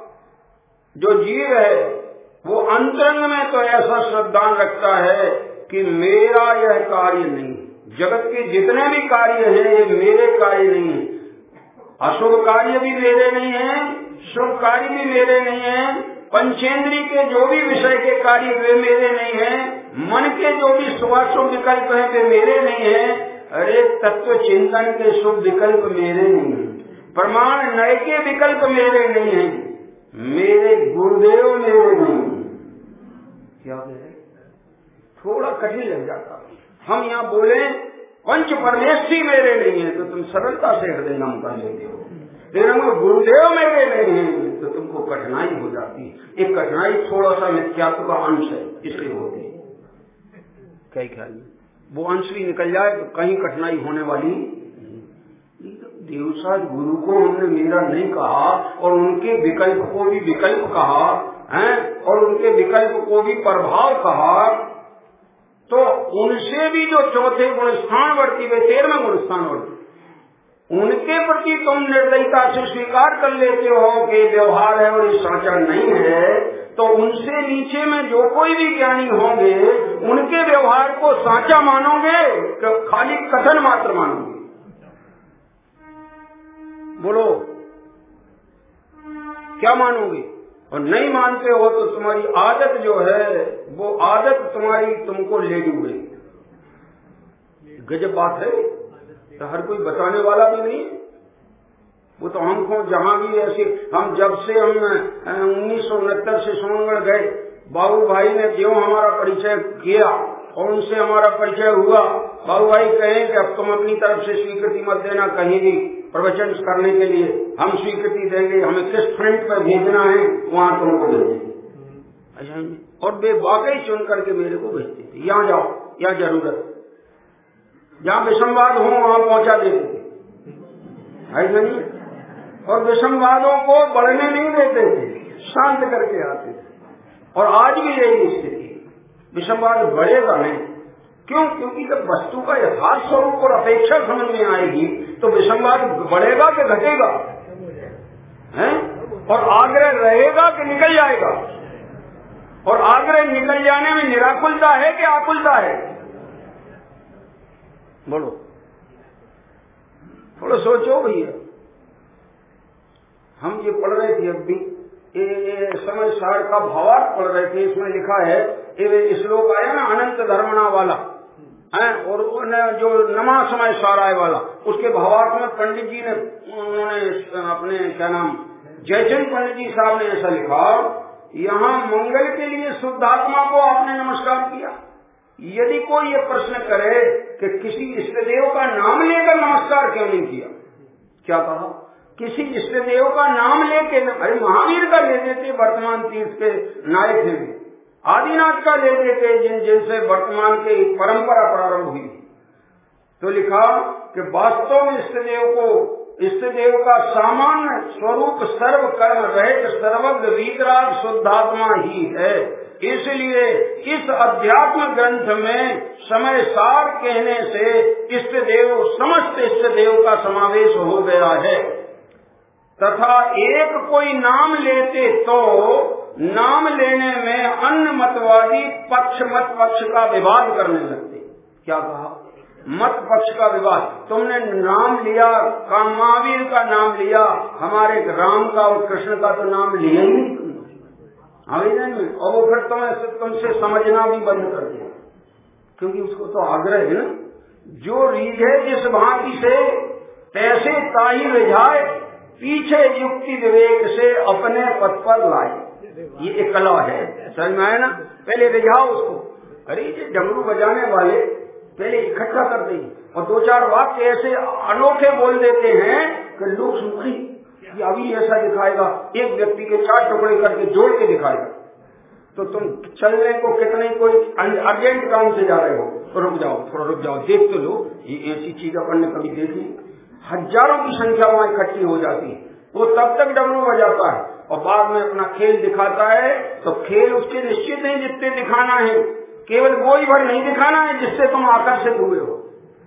जो जीव है वो अंतरंग में तो ऐसा श्रद्धा रखता है कि मेरा यह कार्य नहीं, जगत के जितने भी कार्य हैं ये मेरे कार्य नहीं है, अशुभ कार्य भी मेरे नहीं है, शुभ कार्य भी मेरे नहीं है, पंचेंद्री के जो भी विषय के कार्य वे मेरे नहीं है, मन के जो भी शुभाशुभ विकल्प है वे मेरे नहीं है, अरे तत्व चिंतन के शुभ विकल्प मेरे नहीं है, प्रमाण नए के विकल्प मेरे नहीं है, मेरे गुरुदेव मेरे नहीं। क्या है, थोड़ा कठिन लग जाता। हम यहाँ बोले पंच परमेश्वरी मेरे नहीं है तो तुम सरलता से हृदय नम कर लेते हो, लेकिन गुरुदेव मेरे नहीं है तो तुमको कठिनाई हो जाती है। एक कठिनाई थोड़ा सा मिथ्यात्व का अंश है, इसलिए होती है। क्या ख्याल में वो अंश भी निकल जाए तो कहीं कठिनाई होने वाली। देवसाज गुरु को हमने मेरा नहीं कहा और उनके विकल्प को भी विकल्प कहा है और उनके विकल्प को भी प्रभाव कहा, तो उनसे भी जो चौथे गुण स्थानवर्ती वे तेरहवें गुण स्थानवर्ती, उनके प्रति तुम निर्दयता से स्वीकार कर लेते हो कि व्यवहार है और ये साचा नहीं है, तो उनसे नीचे में जो कोई भी ज्ञानी होंगे उनके व्यवहार को साचा मानोगे कि खाली कथन मात्र मानोगे? बोलो क्या मानोगे? और नहीं मानते हो तो तुम्हारी आदत जो है वो आदत तुम्हारी तुमको ले डूबे। गजब बात है, तो हर कोई बताने वाला भी नहीं। वो तो हमको जहां भी ऐसे, हम जब से हम उन्नीस सौ उनहत्तर से सोनगढ़ गए, बाबू भाई ने जो हमारा परिचय किया और उनसे हमारा परिचय हुआ, बाबू भाई कहें कि अब तुम अपनी तरफ से स्वीकृति मत देना कहीं भी प्रवचन करने के लिए, हम स्वीकृति देंगे, हमें किस फ्रंट पर भेजना है वहां तुमको भेजेंगे। अच्छा, और वे वाकई चुन करके मेरे को भेजते थे, यहाँ जाओ, यहाँ जरूरत, जहाँ विषमवाद हो वहां पहुंचा देते थे, है नहीं? और विषमवादों को बढ़ने नहीं देते थे, शांत करके आते थे। और आज भी यही स्थिति, विषमवाद बढ़ेगा नहीं। क्यों? क्योंकि जब वस्तु का यथार्थ स्वरूप और अपेक्षा समझ में आएगी तो विषमवाद बढ़ेगा कि घटेगा, है? और आग्रह रहेगा कि निकल जाएगा? और आग्रह निकल जाने में निराकुलता है कि आकुलता है? बोलो, थोड़ा सोचो भैया। हम ये पढ़ रहे थे अब भी, ये समय सार का भावार्थ पढ़ रहे थे, इसमें लिखा है, ये श्लोक आया ना अनंत धर्मणा वाला है, और जो नमा समय साराय वाला, उसके भावार्थ में पंडित जी ने, उन्होंने अपने क्या नाम, जयचंद पंडित जी साहब ने ऐसा लिखा, यहाँ मंगल के लिए शुद्धात्मा को आपने नमस्कार किया। यदि कोई ये प्रश्न करे कि किसी इष्ट देव का नाम लेकर नमस्कार क्यों नहीं किया, क्या कहा? किसी इष्ट देव का नाम लेके, अरे महावीर का ले देते, वर्तमान तीर्थ के नायक हैं, आदिनाथ का ले देते, जिन जिनसे वर्तमान की परंपरा प्रारंभ हुई। तो लिखा कि वास्तव में इष्ट देव को इष्ट देव का सामान्य स्वरूप सर्व कर्म रहित सर्वज्ञ वीतराग शुद्धात्मा ही है। इसलिए इस अध्यात्म ग्रंथ में समय सार कहने से इष्ट देव समस्त इष्ट देव का समावेश हो गया है। तथा एक कोई नाम लेते तो नाम लेने में अन्य मतवादी पक्ष मत पक्ष का विवाद करने लगते। क्या कहा? मत पक्ष का विवाद। तुमने नाम लिया, महावीर का नाम लिया, हमारे राम का और कृष्ण का तो नाम लिया ही नहीं तुमने, और वो फिर तुम्हें तुमसे समझना भी बंद कर दिया, क्योंकि उसको तो आग्रह है ना, जो रीझे जिस भांति से तैसे ताही रिझाए, पीछे युक्ति विवेक से अपने पद पर लाए। ये एक कला है, समझ में आया ना? पहले रिझाओ उसको। अरे ये डमरू बजाने वाले पहले इकट्ठा कर देंगे और दो चार वाक्य ऐसे अनोखे बोल देते हैं कि लोग सुनते कि अभी ऐसा दिखाएगा, एक व्यक्ति के चार टुकड़े करके जोड़ के दिखाएगा, तो तुम चलने को कितने कोई अर्जेंट काम से जा रहे हो तो रुक जाओ, थोड़ा रुक जाओ, देख तो लो, ये ऐसी चीज अपन ने कभी देखी। हजारों की संख्या वहां इकट्ठी हो जाती है, वो तब तक डमरू बजाता है और बाद में अपना खेल दिखाता है। तो खेल उसके निश्चित नहीं जितने दिखाना है, केवल वो ही भर नहीं दिखाना है जिससे तुम आकर्षित हुए हो।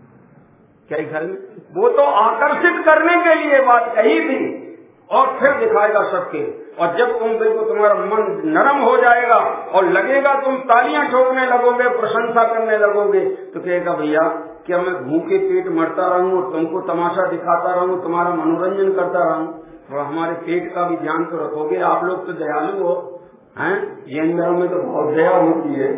क्या ख्याल में? वो तो आकर्षित करने के लिए बात कही थी और फिर दिखाएगा सबके। और जब तुम देखो तुम्हारा मन नरम हो जाएगा और लगेगा तुम तालियां ठोकने लगोगे, प्रशंसा करने लगोगे, तो कहेगा भैया क्या मैं भूखे पेट मरता रहूं और तुमको तमाशा दिखाता रहूं, तुम्हारा मनोरंजन करता रहूं? थोड़ा हमारे पेट का भी ध्यान तो रखोगे। आप लोग तो दयालु हो हैं, जैन धर्म में तो बहुत दया होती है।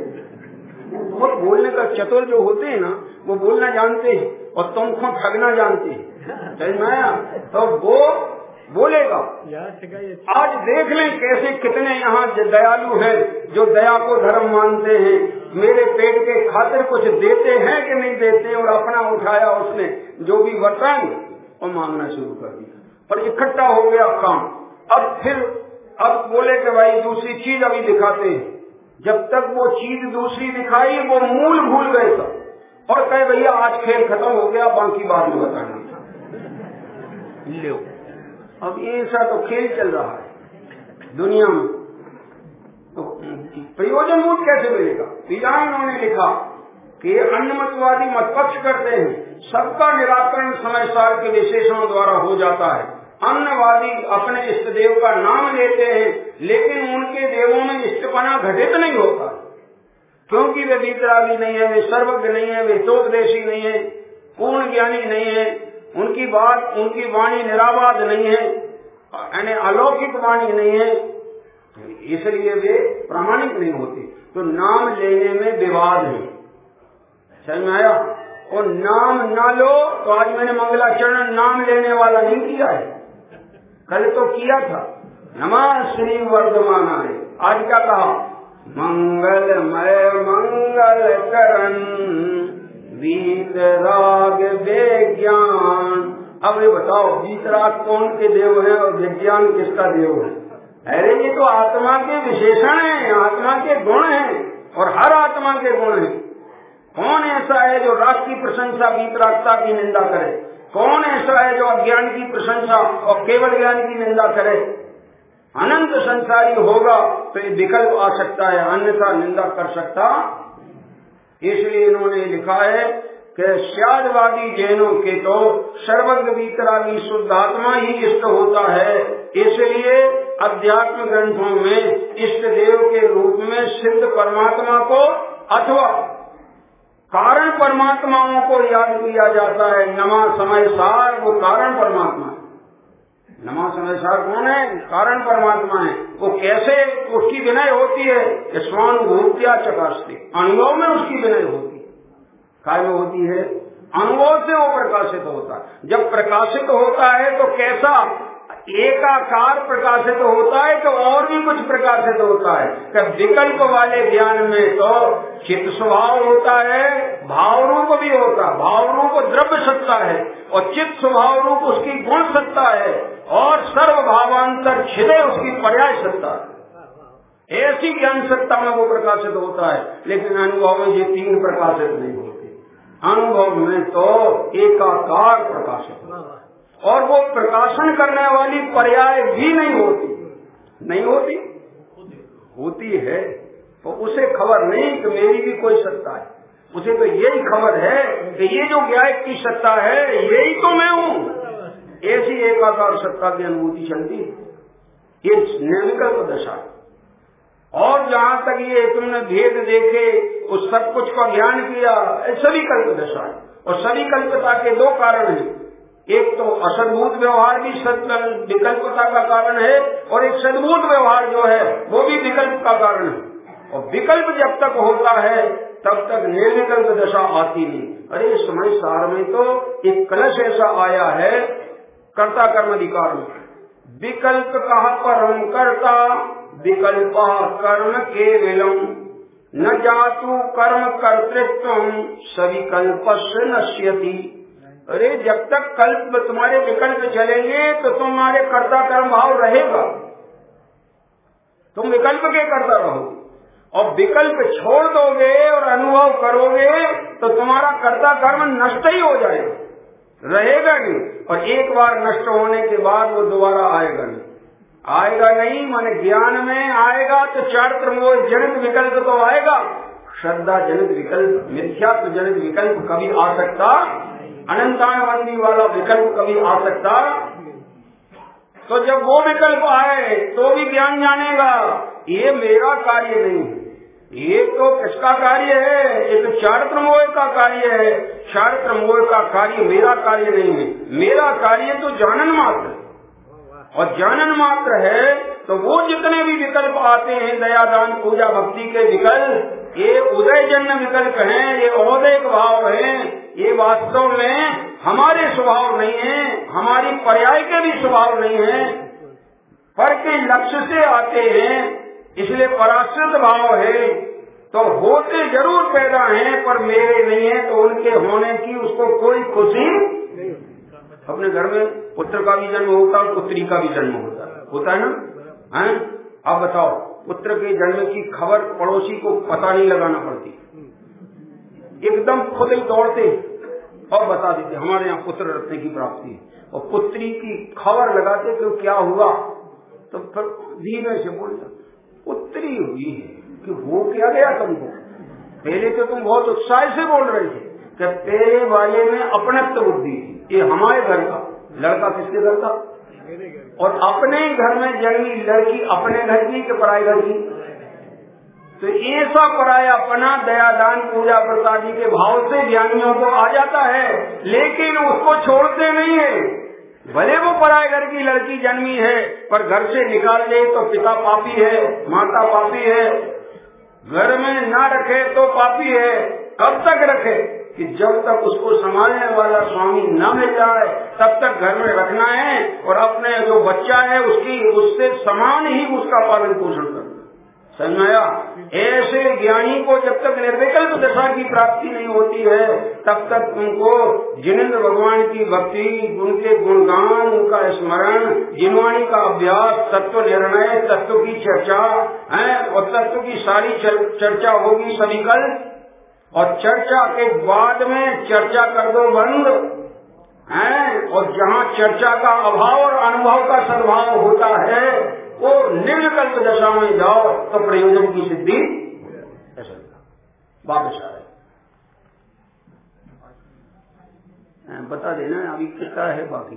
बहुत बोलने का चतुर जो होते हैं ना, वो बोलना जानते हैं और तुमको ठगना जानते हैं, समझ में आया? तो वो बोलेगा। आज देख लें कैसे कितने यहाँ दयालु हैं जो दया को धर्म मानते हैं, मेरे पेट के खातिर कुछ देते हैं कि नहीं देते, और अपना उठाया उसने जो भी बर्तन और मांगना शुरू कर दिया और इकट्ठा हो गया काम। अब फिर अब बोले कि भाई दूसरी चीज अभी दिखाते हैं। जब तक वो चीज दूसरी दिखाई वो मूल भूल गए था और कहे भैया आज खेल खत्म हो गया, बाकी बाद में बताएंगे। लो अब ऐसा तो खेल चल रहा है दुनिया में, तो प्रयोजन मूल कैसे मिलेगा? यहाँ इन्होंने लिखा कि अन्नमतवादी मतपक्ष करते हैं, सबका निराकरण समय साल के विशेषणों द्वारा हो जाता है। अन्नवादी अपने इष्ट देव का नाम लेते हैं, लेकिन उनके देवों में इष्टपना घटित नहीं होता, क्योंकि वे वीतरागी नहीं है, वे सर्वज्ञ नहीं है, वे तोपदेशी नहीं है, पूर्ण ज्ञानी नहीं है, उनकी बात उनकी वाणी निराबाद नहीं है, यानी अलौकिक वाणी नहीं है, इसलिए वे प्रामाणिक नहीं होते। तो नाम लेने में विवाद है, समझ में आया? और नाम ना लो तो आज मैंने मंगलाचरण नाम लेने वाला नहीं किया है, कल तो किया था, नमः श्री वर्धमानाय। आज क्या कहा? मंगलमय मंगल करण वीतराग विज्ञान। अब ये बताओ वीतराग कौन के देव है और विज्ञान किसका देव है? अरे ये तो आत्मा के विशेषण हैं, आत्मा के गुण हैं और हर आत्मा के गुण हैं। कौन ऐसा है जो राग की प्रशंसा वीतरागता की निंदा करे? कौन ऐसा है जो अज्ञान की प्रशंसा और केवल ज्ञान की निंदा करे? अनंत संसारी होगा तो ये विकल्प आ सकता है, अन्यथा निंदा कर सकता। इसलिए इन्होंने लिखा है कि श्यादवादी जैनों के तो सर्वज्ञ वीतरागी शुद्धात्मा ही इष्ट होता है, इसलिए अध्यात्म ग्रंथों में इष्ट देव के रूप में सिद्ध परमात्मा को अथवा कारण परमात्माओं को याद किया जाता है। नमा समय सार वो कारण परमात्मा है। नमा समय सार कौन है? कारण परमात्मा है। वो कैसे उसकी विनय होती है? स्वानुभूत्या चकास्ते, अनुभव में उसकी विनय होती है। काय में होती है? अनुभव से वो प्रकाशित होता है। जब प्रकाशित होता है तो कैसा एकाकार प्रकाशित होता है तो और भी कुछ प्रकाशित होता है। कि विकल्प वाले ज्ञान में तो चित्त स्वभाव होता है, भाव रूप भी होता है, भाव रूप द्रव्य सत्ता है और चित्त स्वभाव रूप उसकी गुण सत्ता है और सर्व भावांतर छिदे उसकी पर्याय सत्ता है। ऐसी ज्ञान सत्ता में वो प्रकाशित होता है, लेकिन अनुभव में ये तीन प्रकाशित नहीं होते। अनुभव में तो एकाकार प्रकाशित होता है। और वो प्रकाशन करने वाली पर्याय भी नहीं होती, नहीं होती होती है तो उसे खबर नहीं कि मेरी भी कोई सत्ता है। उसे तो यही खबर है कि ये जो ज्ञायक की सत्ता है यही तो मैं हूँ। ऐसी एकाकार सत्ता की अनुभूति चलती है, ये निर्विकल्प दशा है। और जहाँ तक ये तुमने भेद देखे उस सब कुछ का ज्ञान किया, सभी कल्प दशा है। और सभी कल्पता के दो कारण हैं, एक तो असद्भूत व्यवहार भी विकल्पता का कारण है और एक सद्भूत व्यवहार जो है वो भी विकल्प का कारण है। और विकल्प जब तक होता है तब तक निर्विकल्प दशा आती नहीं। अरे समय सार में तो एक कलश ऐसा आया है कर्ता कर्म अधिकार में, विकल्प कहा परम कर्ता विकल्प कर्म केवलम न जातु कर्म कर्तृत्व सविकल्पस्य नश्यति। अरे जब तक कल्प तुम्हारे विकल्प चलेंगे तो तुम्हारे कर्ता कर्म भाव रहेगा, तुम विकल्प के कर्ता रहोगे। और विकल्प छोड़ दोगे और अनुभव करोगे तो तुम्हारा कर्ता कर्म नष्ट ही हो जाएगा, रहेगा नहीं। और एक बार नष्ट होने के बाद वो दोबारा आएगा नहीं, आएगा नहीं माने ज्ञान में आएगा तो चारित्र मोह जनित विकल्प तो आएगा, श्रद्धा जनित विकल्प, मिथ्यात्व जनित विकल्प कभी आ सकता, अनंतानुबंधी वाला विकल्प कभी आ सकता। तो जब वो विकल्प आए तो भी ज्ञान जानेगा ये मेरा कार्य नहीं है, ये तो किसका कार्य है, ये तो चारित्र मोह का कार्य है। चारित्र मोह का कार्य मेरा कार्य नहीं है, मेरा कार्य तो जानन मात्र, और जानन मात्र है। तो वो जितने भी विकल्प आते हैं दया दान पूजा भक्ति के विकल्प, ये उदय जन्य विकल्प हैं, ये औदैक भाव हैं, ये वास्तव में हमारे स्वभाव नहीं है, हमारी पर्याय के भी स्वभाव नहीं है, पर के लक्ष्य से आते हैं, इसलिए पराश्रित भाव है। तो होते जरूर पैदा हैं पर मेरे नहीं है, तो उनके होने की उसको कोई खुशी। अपने घर में पुत्र का भी जन्म होता है, पुत्री का भी जन्म होता है, होता है ना। हैं? अब बताओ, पुत्र के जन्म की खबर पड़ोसी को पता नहीं लगाना पड़ती, एकदम खुद ही दौड़ते और बता देते हमारे यहाँ पुत्र रत्न की प्राप्ति है। और पुत्री की खबर लगाते कि क्या हुआ, तो फिर धीरे से बोलता पुत्री हुई है कि वो क्या गया तुमको। पहले तो तुम बहुत उत्साह से बोल रहे थे कि तेरे वाले में अपनत्व बुद्धि, ये हमारे घर का लड़का किसके घर का, और अपने घर में जन्मी लड़की अपने घर की कि पराये घर की। तो ऐसा पराया अपना दया दान पूजा प्रसादी के भाव से ज्ञानियों को आ जाता है, लेकिन उसको छोड़ते नहीं है। भले वो पराये घर की लड़की जन्मी है पर घर से निकाल दे तो पिता पापी है, माता पापी है, घर में ना रखे तो पापी है। कब तक रखे कि जब तक उसको संभालने वाला स्वामी न मिल जाए तब तक घर में रखना है, और अपने जो बच्चा है उसकी उससे समान ही उसका पालन पोषण करना। समझाया? ऐसे ज्ञानी को जब तक निर्विकल्प दशा की प्राप्ति नहीं होती है तब तक उनको जिनेंद्र भगवान की भक्ति, उनके गुणगान, उनका स्मरण, जिनवाणी का अभ्यास, तत्व निर्णय, तत्व की चर्चा है, और तत्व की सारी चर्चा होगी सविकल्प। और चर्चा के बाद में चर्चा कर दो बंद है, और जहाँ चर्चा का अभाव और अनुभव का सद्भाव होता है वो निर्विकल्प दशा में जाओ तो प्रयोजन की सिद्धि ऐसा वापस आ रहे। बता देना अभी कितना है बाकी।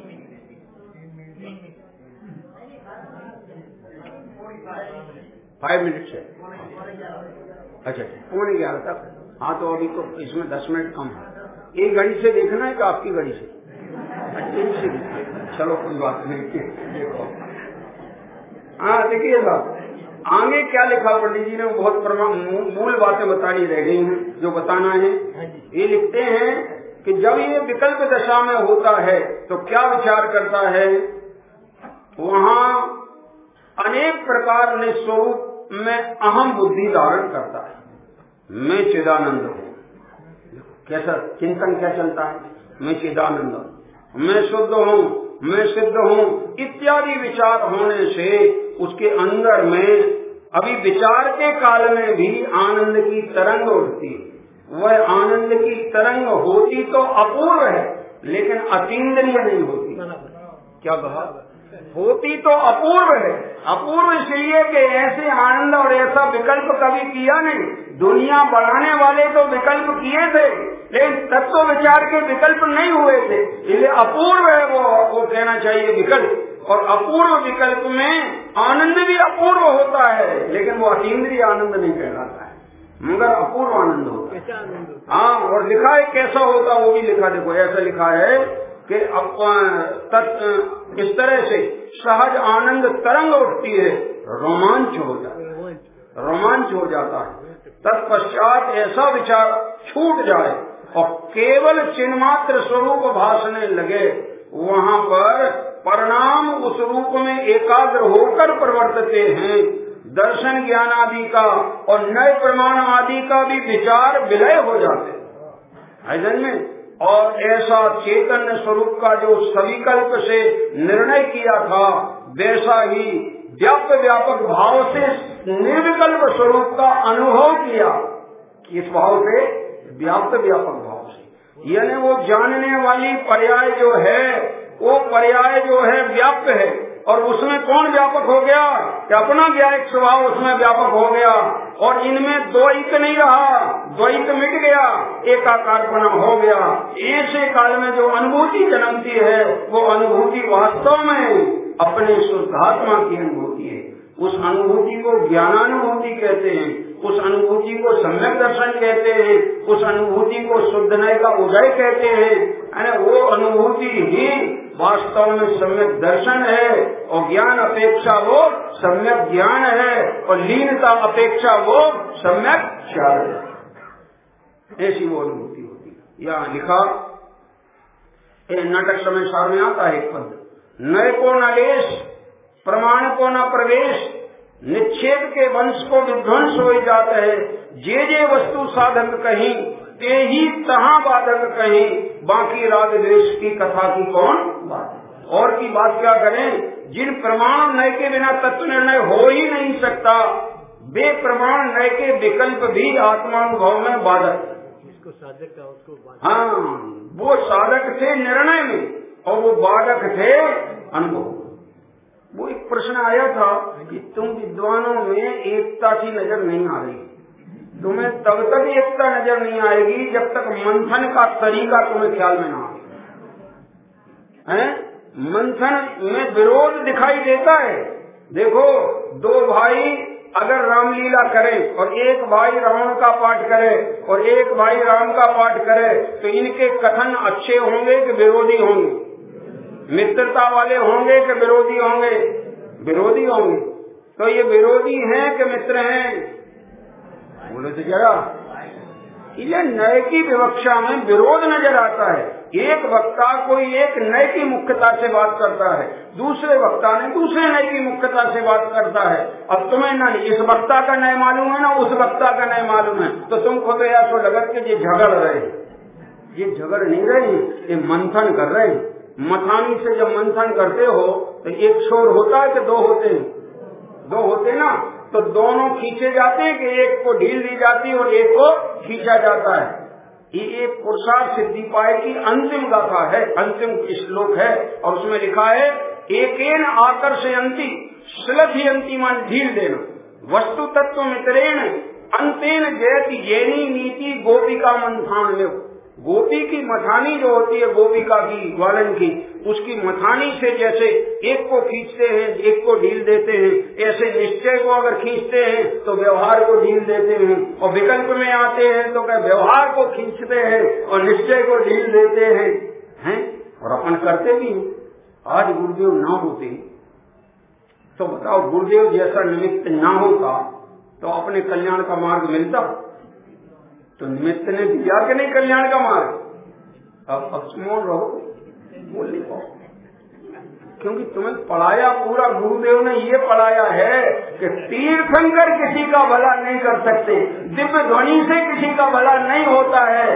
फाइव मिनट है, अच्छा पौने ग्यारह तक। हाँ तो अभी तो इसमें दस मिनट कम है। एक घड़ी से देखना है कि आपकी घड़ी से? अच्छी से चलो कोई बात नहीं। देखो हाँ देखिए साहब आगे क्या लिखा पंडित जी ने, बहुत मूल बातें बतानी रह गई हैं जो बताना है। ये लिखते हैं कि जब ये विकल्प दशा में होता है तो क्या विचार करता है, वहाँ अनेक प्रकार ने स्वरूप में अहम बुद्धि धारण करता है। मैं चिदानंद हूँ, कैसा चिंतन क्या चलता है, मैं चिदानंद हूँ, मैं शुद्ध हूँ, मैं सिद्ध हूँ इत्यादि विचार होने से उसके अंदर में अभी विचार के काल में भी आनंद की तरंग उठती है। वह आनंद की तरंग होती तो अपूर्व है, लेकिन अतीन्द्रिय नहीं होती। क्या कहा? होती तो अपूर्व है। अपूर्व इसलिए कि ऐसे आनंद और ऐसा विकल्प कभी किया नहीं। दुनिया बढ़ाने वाले तो विकल्प किए थे, लेकिन तत्व विचार के विकल्प नहीं हुए थे, इसलिए अपूर्व है वो वो कहना चाहिए विकल्प। और अपूर्व विकल्प में आनंद भी अपूर्व होता है, लेकिन वो अतीन्द्रिय आनंद नहीं कहलाता है, मगर अपूर्व आनंद होता है। हाँ, और लिखा है कैसा होता, वो भी लिखा, देखो ऐसा लिखा है कि इस तरह से सहज आनंद तरंग उठती है, रोमांच हो जाता है, रोमांच हो जाता है। तत्पश्चात ऐसा विचार छूट जाए और केवल चिन्मात्र स्वरूप भासने लगे, वहाँ पर परिणाम उस रूप में एकाग्र होकर प्रवर्तते हैं। दर्शन ज्ञान आदि का और नए प्रमाण आदि का भी विचार विलय हो जाते हैं में। और ऐसा चैतन्य स्वरूप का जो सविकल्प से निर्णय किया था, वैसा ही व्याप्त व्यापक भाव से निर्विकल्प स्वरूप का अनुभव किया। किस भाव से? व्याप्त व्यापक भाव से। यानी वो जानने वाली पर्याय जो है, वो पर्याय जो है व्याप्त है, और उसमें कौन व्यापक हो गया कि अपना व्यापक स्वभाव उसमें व्यापक हो गया, और इनमें द्वैत नहीं रहा, द्वैत मिट गया, एकाकारपना हो गया। ऐसे काल में जो अनुभूति जन्मती है, वो अनुभूति वास्तव में अपने शुद्धात्मा की अनुभूति है। उस अनुभूति को ज्ञानानुभूति कहते हैं, उस अनुभूति को सम्यक दर्शन कहते हैं, उस अनुभूति को शुद्ध नय का उदय कहते हैं। यानी वो अनुभूति ही वास्तव में सम्यक दर्शन है, और ज्ञान अपेक्षा वो सम्यक ज्ञान है, और लीनता अपेक्षा वो सम्यक चार है। ऐसी वो अनुभूति होती है। यहाँ लिखा नाटक समय सार में आता है एक पद, नय को नलेश प्रमाण को न प्रवेश, निक्षेप के वंश को विध्वंस हो जाते हैं। जे जे वस्तु साधक कहीं, ते ही तहाँ बाधक कहीं, बाकी राग द्वेष की कथा की कौन बात। और की बात क्या करें, जिन प्रमाण नय के बिना तत्व निर्णय हो ही नहीं सकता, वे प्रमाण नय के विकल्प भी आत्मानुभव में बाधक। इसको साधक का उसको हाँ, वो साधक थे निर्णय में, और वो बाधक थे अनुभव। वो एक प्रश्न आया था कि तुम विद्वानों में एकता की नजर नहीं आ रही, तुम्हें तब तक एकता नजर नहीं आएगी जब तक मंथन का तरीका तुम्हें ख्याल में ना आए। मंथन में विरोध दिखाई देता है। देखो, दो भाई अगर रामलीला करें और एक भाई रावण का पाठ करे और एक भाई राम का पाठ करे, तो इनके कथन अच्छे होंगे कि विरोधी होंगे? मित्रता वाले होंगे कि विरोधी होंगे? विरोधी होंगे। तो ये विरोधी हैं कि मित्र हैं? बोलो तो जरा। ये नए की विवक्षा में विरोध नजर आता है। एक वक्ता कोई एक नए की मुख्यता से बात करता है, दूसरे वक्ता ने दूसरे नए की मुख्यता से बात करता है। अब तुम्हें ना इस वक्ता का नए मालूम है ना उस वक्ता का नए मालूम है, तो तुम खुद या तो लगत के ये झगड़ रहे। ये झगड़ नहीं रहे, ये मंथन कर रहे हैं। मथानी से जब मंथन करते हो तो एक छोर होता है कि दो होते हैं? दो होते ना, तो दोनों खींचे जाते हैं कि एक को ढील दी जाती है और एक को खींचा जाता है। ये एक पुरुषार्थ सिद्धि पाए की अंतिम गाथा है, अंतिम श्लोक है, और उसमें लिखा है एकेन आकर्षयन्ति श्लथयन्ति मान ढील देना, वस्तु तत्व मित्रेण अंतेन जयति जैनी नीति गोपिका मंथान ले। गोपी की मथानी जो होती है, गोपिका की ग्वालन की, उसकी मथानी से जैसे एक को खींचते हैं एक को ढील देते हैं, ऐसे निश्चय को अगर खींचते हैं तो व्यवहार को ढील देते हैं, और विकल्प में आते हैं तो क्या व्यवहार को खींचते हैं और निश्चय को ढील देते हैं, हैं? और अपन करते भी। आज गुरुदेव ना होते तो बताओ, गुरुदेव जैसा निमित्त ना होता तो अपने कल्याण का मार्ग मिलता? तो निमित्त ने दिया कि नहीं कल्याण का मार्ग? अब अक्षमोन रहो, बोल नहीं पाओ, क्योंकि तुम्हें पढ़ाया पूरा गुरुदेव ने ये पढ़ाया है कि तीर्थंकर किसी का भला नहीं कर सकते, दिव्य ध्वनि से किसी का भला नहीं होता है।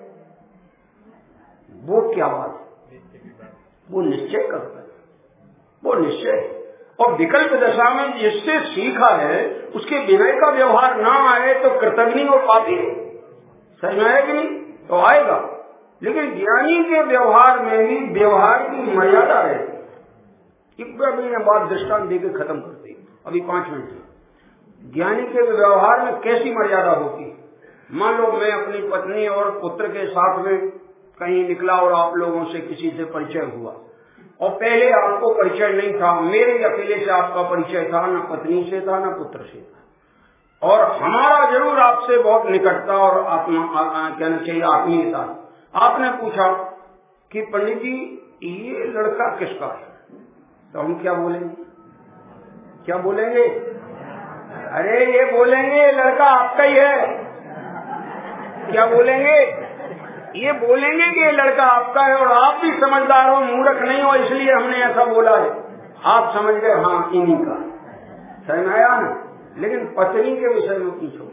वो क्या बात? वो निश्चय करता है, वो निश्चय। और विकल्प दशा में जिससे सीखा है उसके विनय का व्यवहार ना आए तो कृतज्ञ और पापी है, सही में है कि नहीं? तो आएगा। लेकिन ज्ञानी के व्यवहार में भी व्यवहार की मर्यादा है। एक बात दृष्टांत देकर खत्म करते हैं, अभी पांच मिनट। ज्ञानी के व्यवहार में कैसी मर्यादा होती है? मान लो मैं अपनी पत्नी और पुत्र के साथ में कहीं निकला और आप लोगों से किसी से परिचय हुआ, और पहले आपको परिचय नहीं था, मेरे अकेले से आपका परिचय था, न पत्नी से था न पुत्र से था, और हमारा जरूर आपसे बहुत निकटता और आत्मा कहना चाहिए आत्मीयता। आपने पूछा कि पंडित जी ये लड़का किसका है, तो हम क्या बोलेंगे? क्या बोलेंगे? अरे ये बोलेंगे लड़का आपका ही है। क्या बोलेंगे? ये बोलेंगे कि ये लड़का आपका है, और आप भी समझदार हो, मूर्ख नहीं हो, इसलिए हमने ऐसा बोला है। आप समझ गए हाँ इन्हीं का, समझ आया ना? लेकिन पत्नी के विषय में पूछो,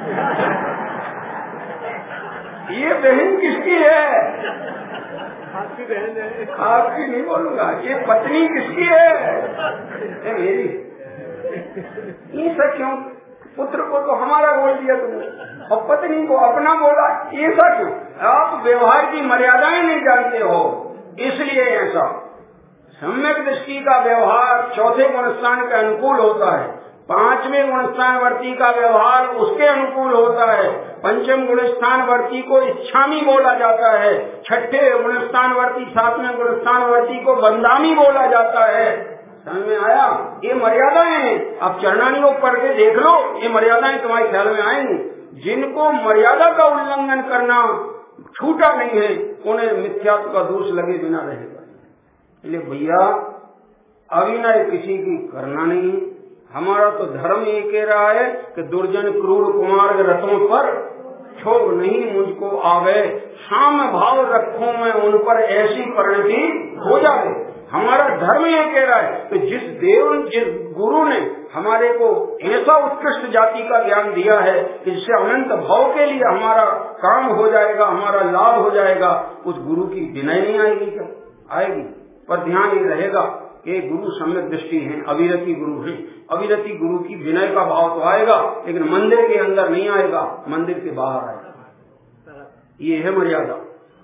ये बहन किसकी है? आपकी बहन है। आपकी नहीं बोलूंगा, ये पत्नी किसकी है? ए, मेरी। ये सब क्यों? पुत्र को तो हमारा बोल दिया तुमने, और पत्नी को अपना बोला, ऐसा क्यों? आप व्यवहार की मर्यादाएं नहीं जानते हो, इसलिए ऐसा। सम्यक दृष्टि का व्यवहार चौथे गुणस्थान के अनुकूल होता है, पांचवें गुणस्थान वर्ती का व्यवहार उसके अनुकूल होता है, पंचम गुणस्थान वर्ती को इच्छामी बोला जाता है, छठे गुणस्थान वर्ती सातवें गुणस्थान वर्ती को बंदामी बोला जाता है। समझ में आया? ये मर्यादाएं हैं। आप चरणानियों पढ़ के देख लो, ये मर्यादाएं तुम्हारे ख्याल में आएंगी। जिनको मर्यादा का उल्लंघन करना छूटा नहीं है, उन्हें मिथ्यात्व का दोष लगे बिना रहेगा। इसलिए भैया अभिनय किसी की करना नहीं है। हमारा तो धर्म ये कह रहा है कि दुर्जन क्रूर कुमार रथों पर क्षोभ नहीं मुझको आवे, साम भाव रखूं मैं उन पर ऐसी परिणति हो जाए। हमारा धर्म ये कह रहा है कि जिस देव जिस गुरु ने हमारे को ऐसा उत्कृष्ट जाति का ज्ञान दिया है कि जिससे अनंत भाव के लिए हमारा काम हो जाएगा, हमारा लाभ हो जाएगा, उस गुरु की विनय नहीं आएगी क्या? आएगी। पर ध्यान ये रहेगा कि गुरु सम्यक दृष्टि है, अविरति गुरु है। अविरति गुरु की विनय का भाव तो आएगा, लेकिन मंदिर के अंदर नहीं आएगा, मंदिर के बाहर आएगा। ये है मर्यादा।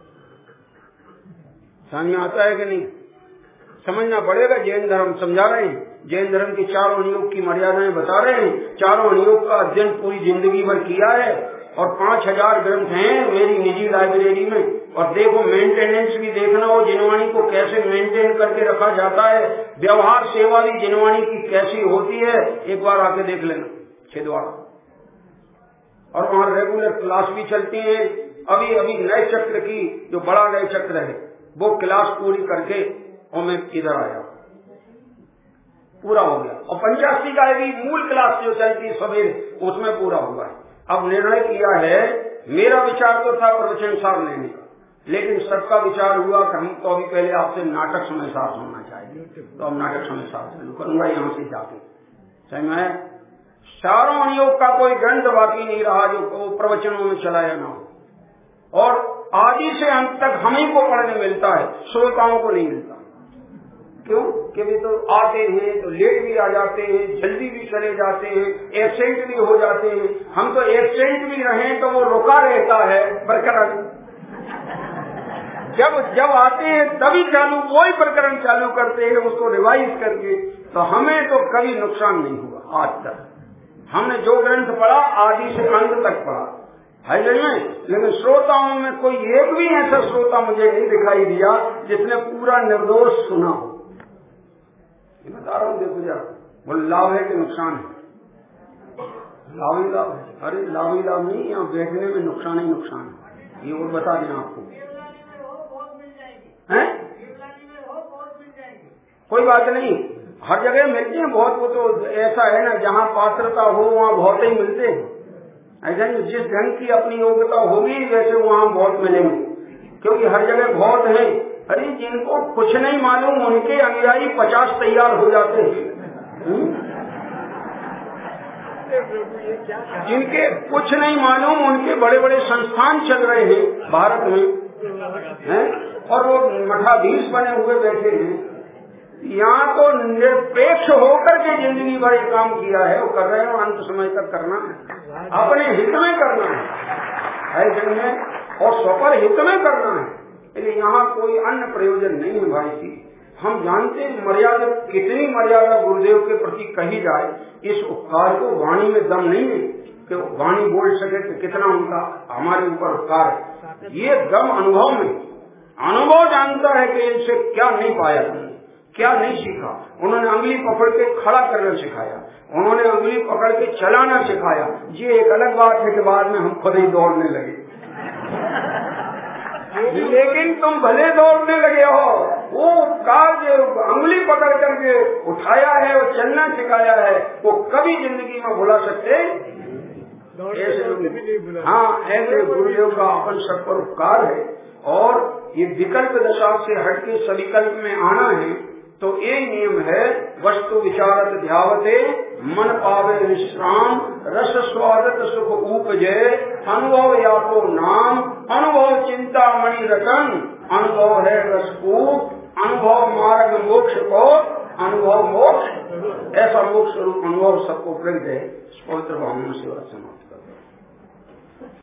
समझ में आता है कि नहीं? समझना पड़ेगा। जैन धर्म समझा रहे हैं, जैन धर्म के चारों अनुयोग की मर्यादाएं बता रहे हैं। चारों अनुयोग का अध्ययन पूरी जिंदगी भर किया है, और पांच हजार ग्रंथ हैं मेरी निजी लाइब्रेरी में। और देखो मेंटेनेंस भी देखना हो, जिनवाणी को कैसे मेंटेन करके रखा जाता है, व्यवहार सेवा भी जिनवाणी की कैसी होती है, एक बार आके देख लेना छिंदवाड़ा। और वहाँ रेगुलर क्लास भी चलती है। अभी अभी नए चक्र की जो बड़ा नए चक्र है वो क्लास पूरी करके और मैं इधर आया, पूरा हो गया। और पंचाशी का भी मूल क्लास जो चलती है सवेरे, उसमें पूरा हुआ है। अब निर्णय किया है, मेरा विचार तो था प्रवचन सार लेने का, लेकिन सबका विचार हुआ कि हम तो अभी पहले आपसे नाटक समय साथ होना चाहिए, तो अब नाटक समय साथ चालू करूंगा यहाँ से जाके। सही में चारों अनुयोग का कोई ग्रंथ बाकी नहीं रहा जो प्रवचनों में चलाया ना हो, और आदि से अंत तक हम ही को पढ़ने मिलता है, श्रोताओं को नहीं मिलता। क्यों? कि वे तो आते हैं तो लेट भी आ जाते हैं, जल्दी भी चले जाते हैं, एब्सेंट भी हो जाते हैं। हम तो एब्सेंट भी रहें तो वो रुका रहता है बरकरार। जब जब आते हैं तभी चालू वही प्रकरण चालू करते हैं उसको रिवाइज करके, तो हमें तो कभी नुकसान नहीं हुआ आज तक। हमने जो ग्रंथ पढ़ा आदि से अंत तक पढ़ा है नहीं, लेकिन श्रोताओं में कोई एक भी ऐसा श्रोता मुझे नहीं दिखाई दिया जिसने पूरा निर्दोष सुना हो। बता रहा हूँ, देखो जरा वो लाभ है कि नुकसान है? लाभ ही लाभ है। अरे लाभ ही लाभ नहीं, यहाँ बैठने में नुकसान ही नुकसान है। ये और बता देना आपको है, कोई बात नहीं, हर जगह मिलते हैं बहुत। वो तो ऐसा है ना, जहाँ पात्रता हो वहाँ बहुत ही मिलते हैं। ऐसा नहीं, जिस ढंग की अपनी योग्यता होगी वैसे वहाँ बहुत मिलेंगे, क्योंकि हर जगह बहुत है। अरे जिनको कुछ नहीं मालूम उनके अनुयायी पचास तैयार हो जाते हैं। जिनके कुछ नहीं मालूम उनके बड़े बड़े संस्थान चल रहे हैं भारत में, हैं? और वो मठाधीश बने हुए बैठे हैं। यहाँ तो निरपेक्ष होकर के जिंदगी भर ये काम किया है, वो कर रहे हो, अंत समय तक करना है, अपने हित में करना है, है में। और स्वपर हित में करना है। इसलिए यहाँ कोई अन्य प्रयोजन नहीं है भाई जी। हम जानते हैं मर्यादा, कितनी मर्यादा गुरुदेव के प्रति कही जाए, इस उपकार को वाणी में दम नहीं है कि वाणी बोल सके कि कितना उनका हमारे ऊपर उपकार है। ये दम अनुभव में, अनुभव जानता है कि इनसे क्या नहीं पाया, तुमने क्या नहीं सीखा। उन्होंने अंगुली पकड़ के खड़ा करना सिखाया, उन्होंने अंगुली पकड़ के चलाना सिखाया। ये एक अलग बात है कि बाद में हम खुद ही दौड़ने लगे। लेकिन तुम भले दौड़ने लगे हो, वो उपकार जो अंगुली पकड़ करके उठाया है और चलना सिखाया है, वो कभी जिंदगी में भुला सकते ऐसे। हाँ, ऐसे गुरुदेव का अपन सब पर उपकार है। और ये विकल्प दशा से हटके सविकल्प में आना है तो ये नियम है, वस्तु विचारत ध्यावते मन पावे विश्राम, रस स्वादत सुख उपजे, अनुभव या तो नाम, अनुभव चिंता मणि रतन, अनुभव है रसकूट, अनुभव मार्ग मोक्ष को, अनुभव मोक्ष। ऐसा मोक्ष रूप अनुभव सबको प्रगट है। पवित्र भावना से समाप्त कर